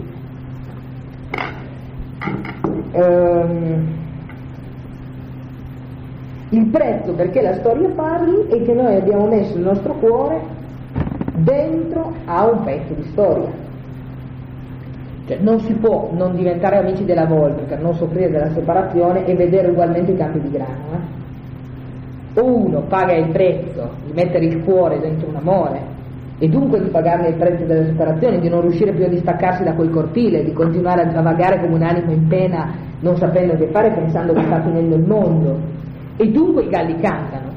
Speaker 2: Il prezzo perché la storia parli è che noi abbiamo messo il nostro cuore dentro a un pezzo di storia. Cioè non si può non diventare amici della volpe per non soffrire della separazione e vedere ugualmente i campi di grano. O uno paga il prezzo di mettere il cuore dentro un amore e dunque di pagarne il prezzo della separazione, di non riuscire più a distaccarsi da quel cortile, di continuare a vagare come un animo in pena non sapendo che fare, pensando che sta finendo il mondo, e dunque i galli cantano.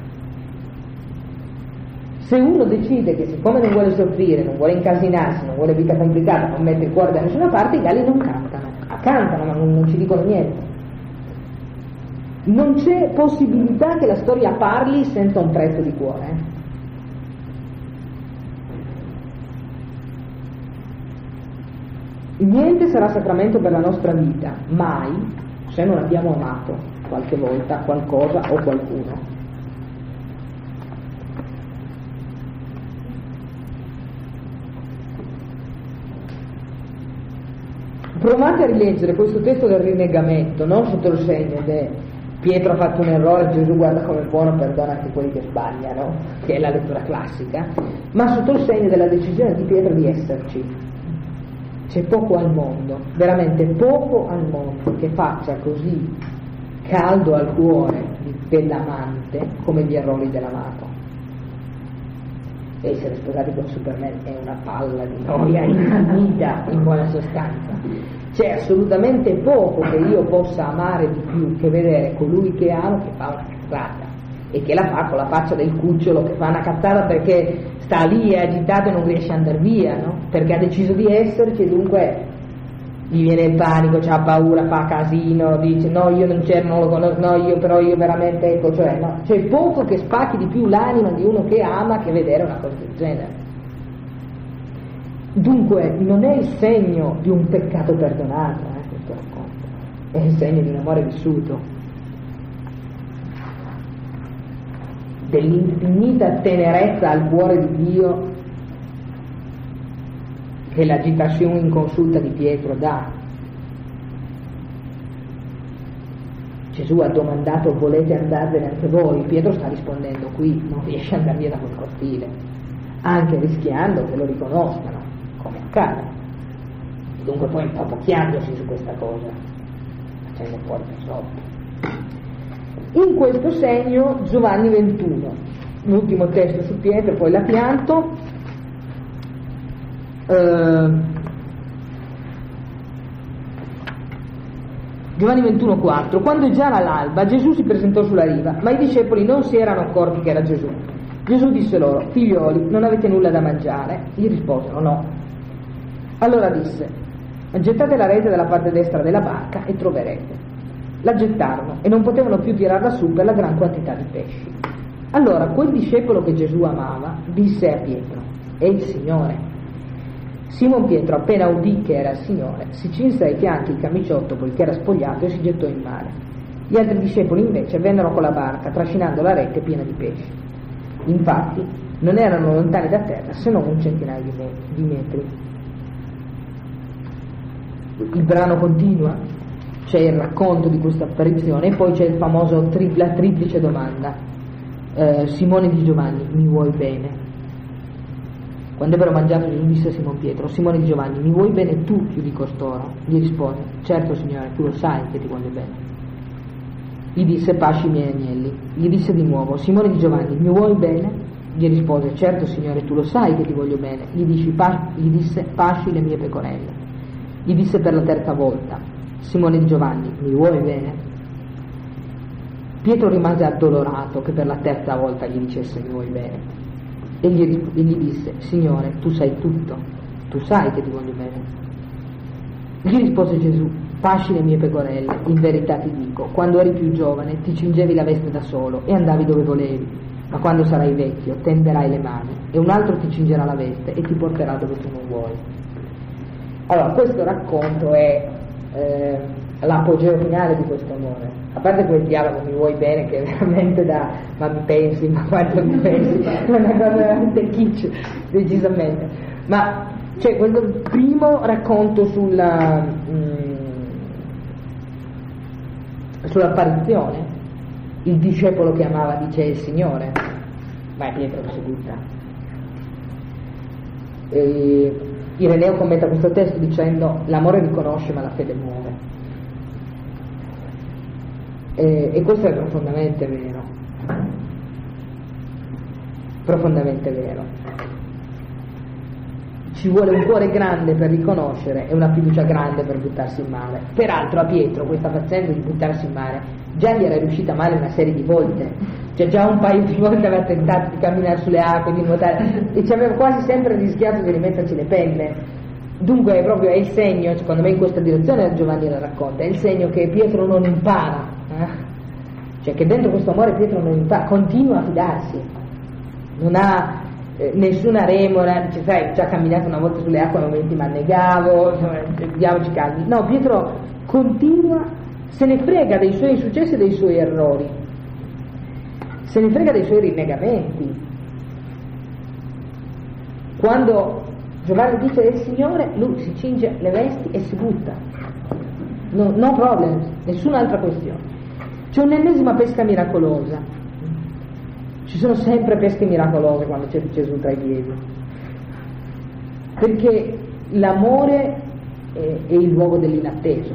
Speaker 2: Se uno decide che siccome non vuole soffrire, non vuole incasinarsi, non vuole vita complicata, non mette il cuore da nessuna parte, i galli non cantano, cantano ma non ci dicono niente. Non c'è possibilità che la storia parli senza un prezzo di cuore. Niente sarà sacramento per la nostra vita, mai, se non abbiamo amato qualche volta qualcosa o qualcuno. Provate a rileggere questo testo del rinnegamento, non sotto il segno di Pietro ha fatto un errore, Gesù guarda come buono, perdona anche quelli che sbagliano, che è la lettura classica, ma sotto il segno della decisione di Pietro di esserci. C'è poco al mondo, veramente poco al mondo che faccia così caldo al cuore dell'amante come gli errori dell'amato. Essere sposati con Superman è una palla di noia infinita, in buona sostanza. C'è assolutamente poco che io possa amare di più che vedere colui che amo che fa una cazzata e che la fa con la faccia del cucciolo che fa una cazzata perché sta lì, è agitato e non riesce ad andare via, no? Perché ha deciso di esserci e dunque gli viene il panico, c'ha paura, fa casino, dice no io non c'ero, non lo conosco, no io veramente, ecco, cioè no, c'è poco che spacchi di più l'anima di uno che ama che vedere una cosa del genere. Dunque non è il segno di un peccato perdonato, questo racconto, è il segno di un amore vissuto, dell'infinita tenerezza al cuore di Dio che l'agitazione inconsulta di Pietro dà. Gesù ha domandato volete andarvene anche voi? Pietro sta rispondendo qui, non riesce ad andare via da quel cortile, anche rischiando che lo riconoscano, come accade. Dunque poi impapocchiandosi su questa cosa, facendo fuori per sotto. In questo segno Giovanni 21, l'ultimo testo su Pietro, poi l'ha pianto. Giovanni 21,4. Quando già era l'alba Gesù si presentò sulla riva, ma i discepoli non si erano accorti che era Gesù. Gesù disse loro: figlioli, non avete nulla da mangiare? Gli risposero: no. Allora disse: gettate la rete dalla parte destra della barca e troverete. La gettarono e non potevano più tirarla su per la gran quantità di pesci. Allora quel discepolo che Gesù amava disse a Pietro: è il Signore. Simon Pietro, appena udì che era il Signore, si cinse ai fianchi il camiciotto poiché era spogliato e si gettò in mare. Gli altri discepoli invece vennero con la barca, trascinando la rete piena di pesci. Infatti non erano lontani da terra se non un centinaio di metri. Il brano continua, c'è il racconto di questa apparizione e poi c'è il famoso la triplice domanda. Simone di Giovanni, mi vuoi bene? Quando ebbero mangiato, Gesù disse a Simon Pietro: Simone di Giovanni, mi vuoi bene tu più di costoro? Gli rispose: certo Signore, tu lo sai che ti voglio bene. Gli disse: pasci i miei agnelli. Gli disse di nuovo: Simone di Giovanni, mi vuoi bene? Gli rispose: certo Signore, tu lo sai che ti voglio bene. Gli disse: pasci le mie pecorelle. Gli disse per la terza volta: Simone di Giovanni, mi vuoi bene? Pietro rimase addolorato che per la terza volta gli dicesse mi vuoi bene. E gli disse: Signore, tu sai tutto, tu sai che ti voglio bene. Gli rispose Gesù: pasci le mie pecorelle, in verità ti dico, quando eri più giovane ti cingevi la veste da solo e andavi dove volevi, ma quando sarai vecchio tenderai le mani e un altro ti cingerà la veste e ti porterà dove tu non vuoi. Allora, questo racconto è l'apogeo finale di questo amore. A parte quel dialogo mi vuoi bene che è veramente ma mi pensi, ma quanto mi pensi, è una cosa veramente kitsch, decisamente. Ma c'è questo primo racconto sull'apparizione, il discepolo che amava dice il Signore, ma è Pietro che si butta. Ireneo commenta questo testo dicendo: l'amore riconosce ma la fede muove. E questo è profondamente vero, profondamente vero. Ci vuole un cuore grande per riconoscere e una fiducia grande per buttarsi in mare. Peraltro a Pietro questa faccenda di buttarsi in mare già gli era riuscita male una serie di volte, cioè già un paio di volte aveva tentato di camminare sulle acque, di nuotare, e ci aveva quasi sempre rischiato di rimetterci le penne. Dunque è il segno, secondo me in questa direzione Giovanni la racconta, è il segno che Pietro non impara, cioè che dentro questo amore Pietro non impara, continua a fidarsi, non ha nessuna remora, dice sai, già camminato una volta sulle acque a momenti ma negavo, diamoci calmi. No, Pietro continua, se ne frega dei suoi insuccessi e dei suoi errori, se ne frega dei suoi rinnegamenti. Quando Giovanni dice del Signore, lui si cinge le vesti e si butta, no problem, nessun'altra questione. C'è un'ennesima pesca miracolosa, ci sono sempre pesche miracolose quando c'è Gesù tra i piedi, perché l'amore è il luogo dell'inatteso,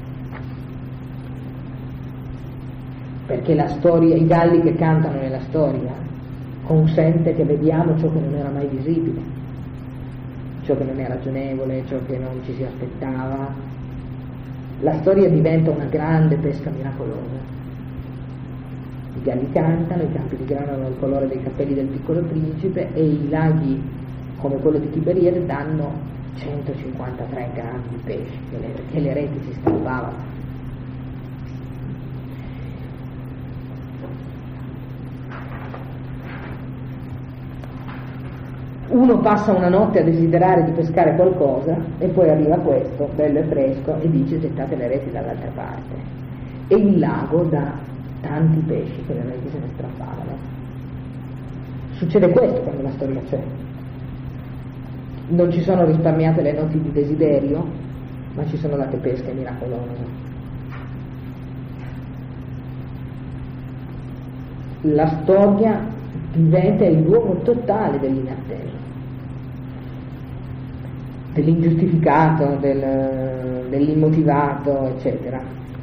Speaker 2: perché la storia, i galli che cantano nella storia consente che vediamo ciò che non era mai visibile, ciò che non è ragionevole, ciò che non ci si aspettava. La storia diventa una grande pesca miracolosa. I galli cantano, i campi di grano hanno il colore dei capelli del piccolo principe e i laghi come quello di Tiberiade danno 153 grandi di pesci che le reti si stampavano. Uno passa una notte a desiderare di pescare qualcosa e poi arriva questo, bello e fresco, e dice gettate le reti dall'altra parte. E il lago dà tanti pesci che le reti se ne strappavano. Succede questo quando la storia c'è. Non ci sono risparmiate le notti di desiderio, ma ci sono date pesche miracolose. La storia diventa il luogo totale dell'inatteso, dell'ingiustificato, dell'immotivato, eccetera.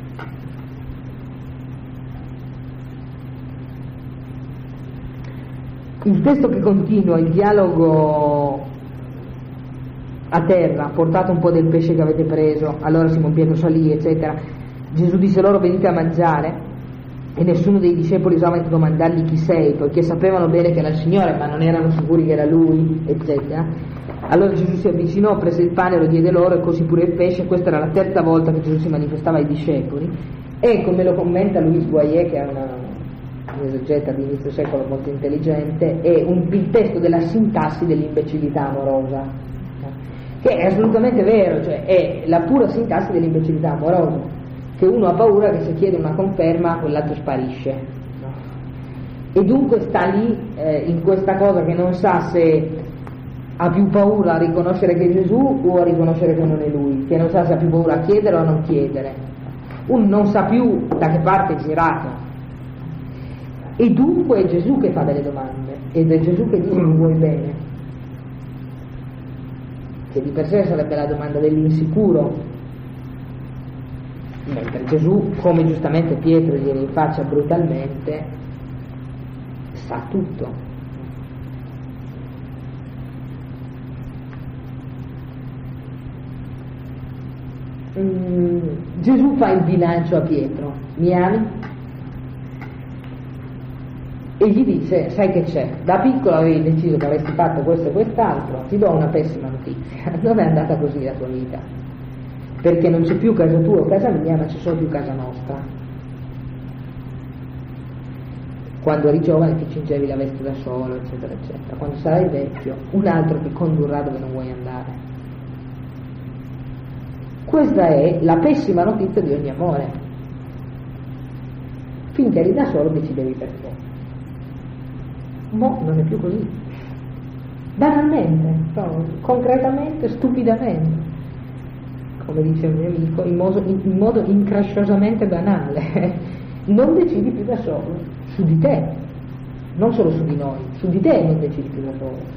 Speaker 2: Il testo che continua, il dialogo a terra, portate un po' del pesce che avete preso. Allora Simon Pietro salì, eccetera. Gesù disse loro: venite a mangiare. E nessuno dei discepoli osava domandargli chi sei, poiché sapevano bene che era il Signore, ma non erano sicuri che era Lui, eccetera. Allora Gesù si avvicinò, prese il pane, lo diede loro, e così pure il pesce. Questa era la terza volta che Gesù si manifestava ai discepoli. E come lo commenta Louis Boyer, che è un esegeta di inizio secolo molto intelligente, è il testo della sintassi dell'imbecillità amorosa, che è assolutamente vero, cioè è la pura sintassi dell'imbecillità amorosa, che uno ha paura che se chiede una conferma quell'altro sparisce, no? E dunque sta lì in questa cosa che non sa se ha più paura a riconoscere che è Gesù o a riconoscere che non è lui, che non sa se ha più paura a chiedere o a non chiedere, uno non sa più da che parte è girato, e dunque è Gesù che fa delle domande ed è Gesù che dice mi vuoi bene, che di per sé sarebbe la domanda dell'insicuro, mentre Gesù, come giustamente Pietro gli rinfaccia brutalmente, sa tutto. Gesù fa il bilancio a Pietro: mi ami? E gli dice: sai che c'è, da piccolo avevi deciso che avresti fatto questo e quest'altro, ti do una pessima notizia, non è andata così la tua vita, perché non c'è più casa tua o casa mia, ma c'è solo più casa nostra. Quando eri giovane ti cingevi la veste da solo, eccetera eccetera, quando sarai vecchio un altro ti condurrà dove non vuoi andare. Questa è la pessima notizia di ogni amore. Finché eri da solo decidevi per te. Mo non è più così. Banalmente, concretamente, stupidamente, come dice un mio amico, in modo incresciosamente banale, non decidi più da solo, su di te, non solo su di noi, su di te non decidi più da solo.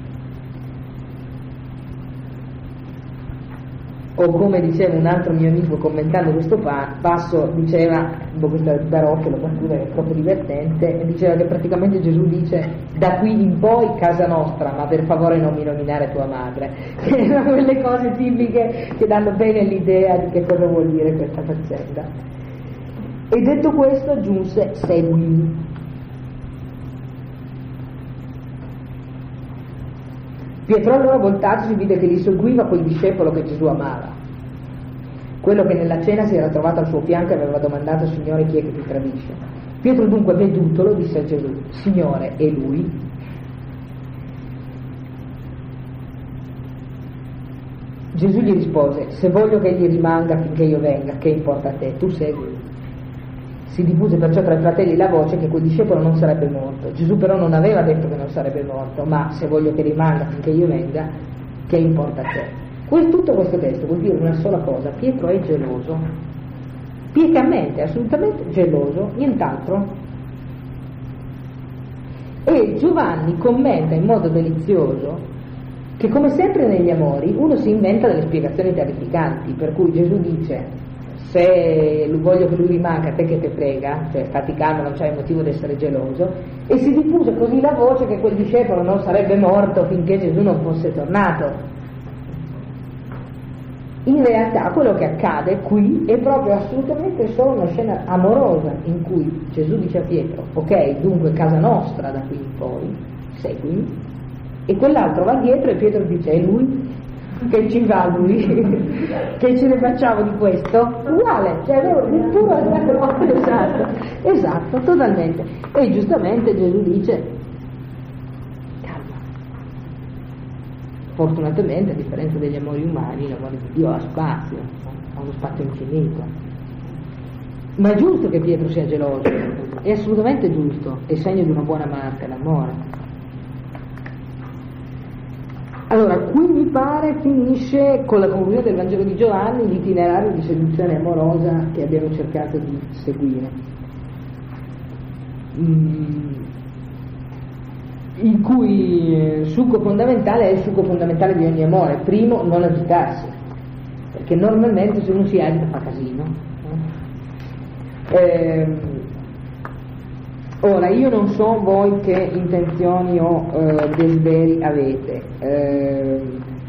Speaker 2: O come diceva un altro mio amico commentando questo passo, diceva, questo è barocco, lo battuta è proprio divertente, diceva che praticamente Gesù dice: da qui in poi casa nostra, ma per favore non mi nominare tua madre, che erano quelle cose tipiche che danno bene l'idea di che cosa vuol dire questa faccenda. E detto questo aggiunse: seguimi. Pietro allora, voltatosi, vide che gli seguiva quel discepolo che Gesù amava, quello che nella cena si era trovato al suo fianco e aveva domandato: Signore, chi è che ti tradisce? Pietro dunque, vedutolo, disse a Gesù: Signore, è lui? Gesù gli rispose: se voglio che egli rimanga finché io venga, che importa a te? Tu segui. Si diffuse perciò tra i fratelli la voce che quel discepolo non sarebbe morto. Gesù però non aveva detto che non sarebbe morto, ma se voglio che rimanga finché io venga, che importa a te? Tutto questo testo vuol dire una sola cosa: Pietro è geloso, piecamente, assolutamente geloso, nient'altro. E Giovanni commenta in modo delizioso che, come sempre negli amori, uno si inventa delle spiegazioni terrificanti, per cui Gesù dice: se voglio che lui rimanga, a te che te frega, cioè stati calmo, non c'hai motivo di essere geloso, e si diffuse così la voce che quel discepolo non sarebbe morto finché Gesù non fosse tornato. In realtà quello che accade qui è proprio assolutamente solo una scena amorosa in cui Gesù dice a Pietro: ok, dunque casa nostra da qui in poi, seguimi, e quell'altro va dietro e Pietro dice: è lui? Che ci va lui? Che ce ne facciamo di questo? Uguale, cioè il puro esatto, totalmente. E giustamente Gesù dice: calma. Fortunatamente, a differenza degli amori umani, l'amore di Dio ha spazio, ha uno spazio infinito. Ma è giusto che Pietro sia geloso, è assolutamente giusto, è segno di una buona marca l'amore. Allora, qui mi pare finisce con la conclusione del Vangelo di Giovanni l'itinerario di seduzione amorosa che abbiamo cercato di seguire, in cui il succo fondamentale è il succo fondamentale di ogni amore. Primo, non agitarsi, perché normalmente se uno si agita fa casino. Ora, io non so voi che intenzioni o desideri avete,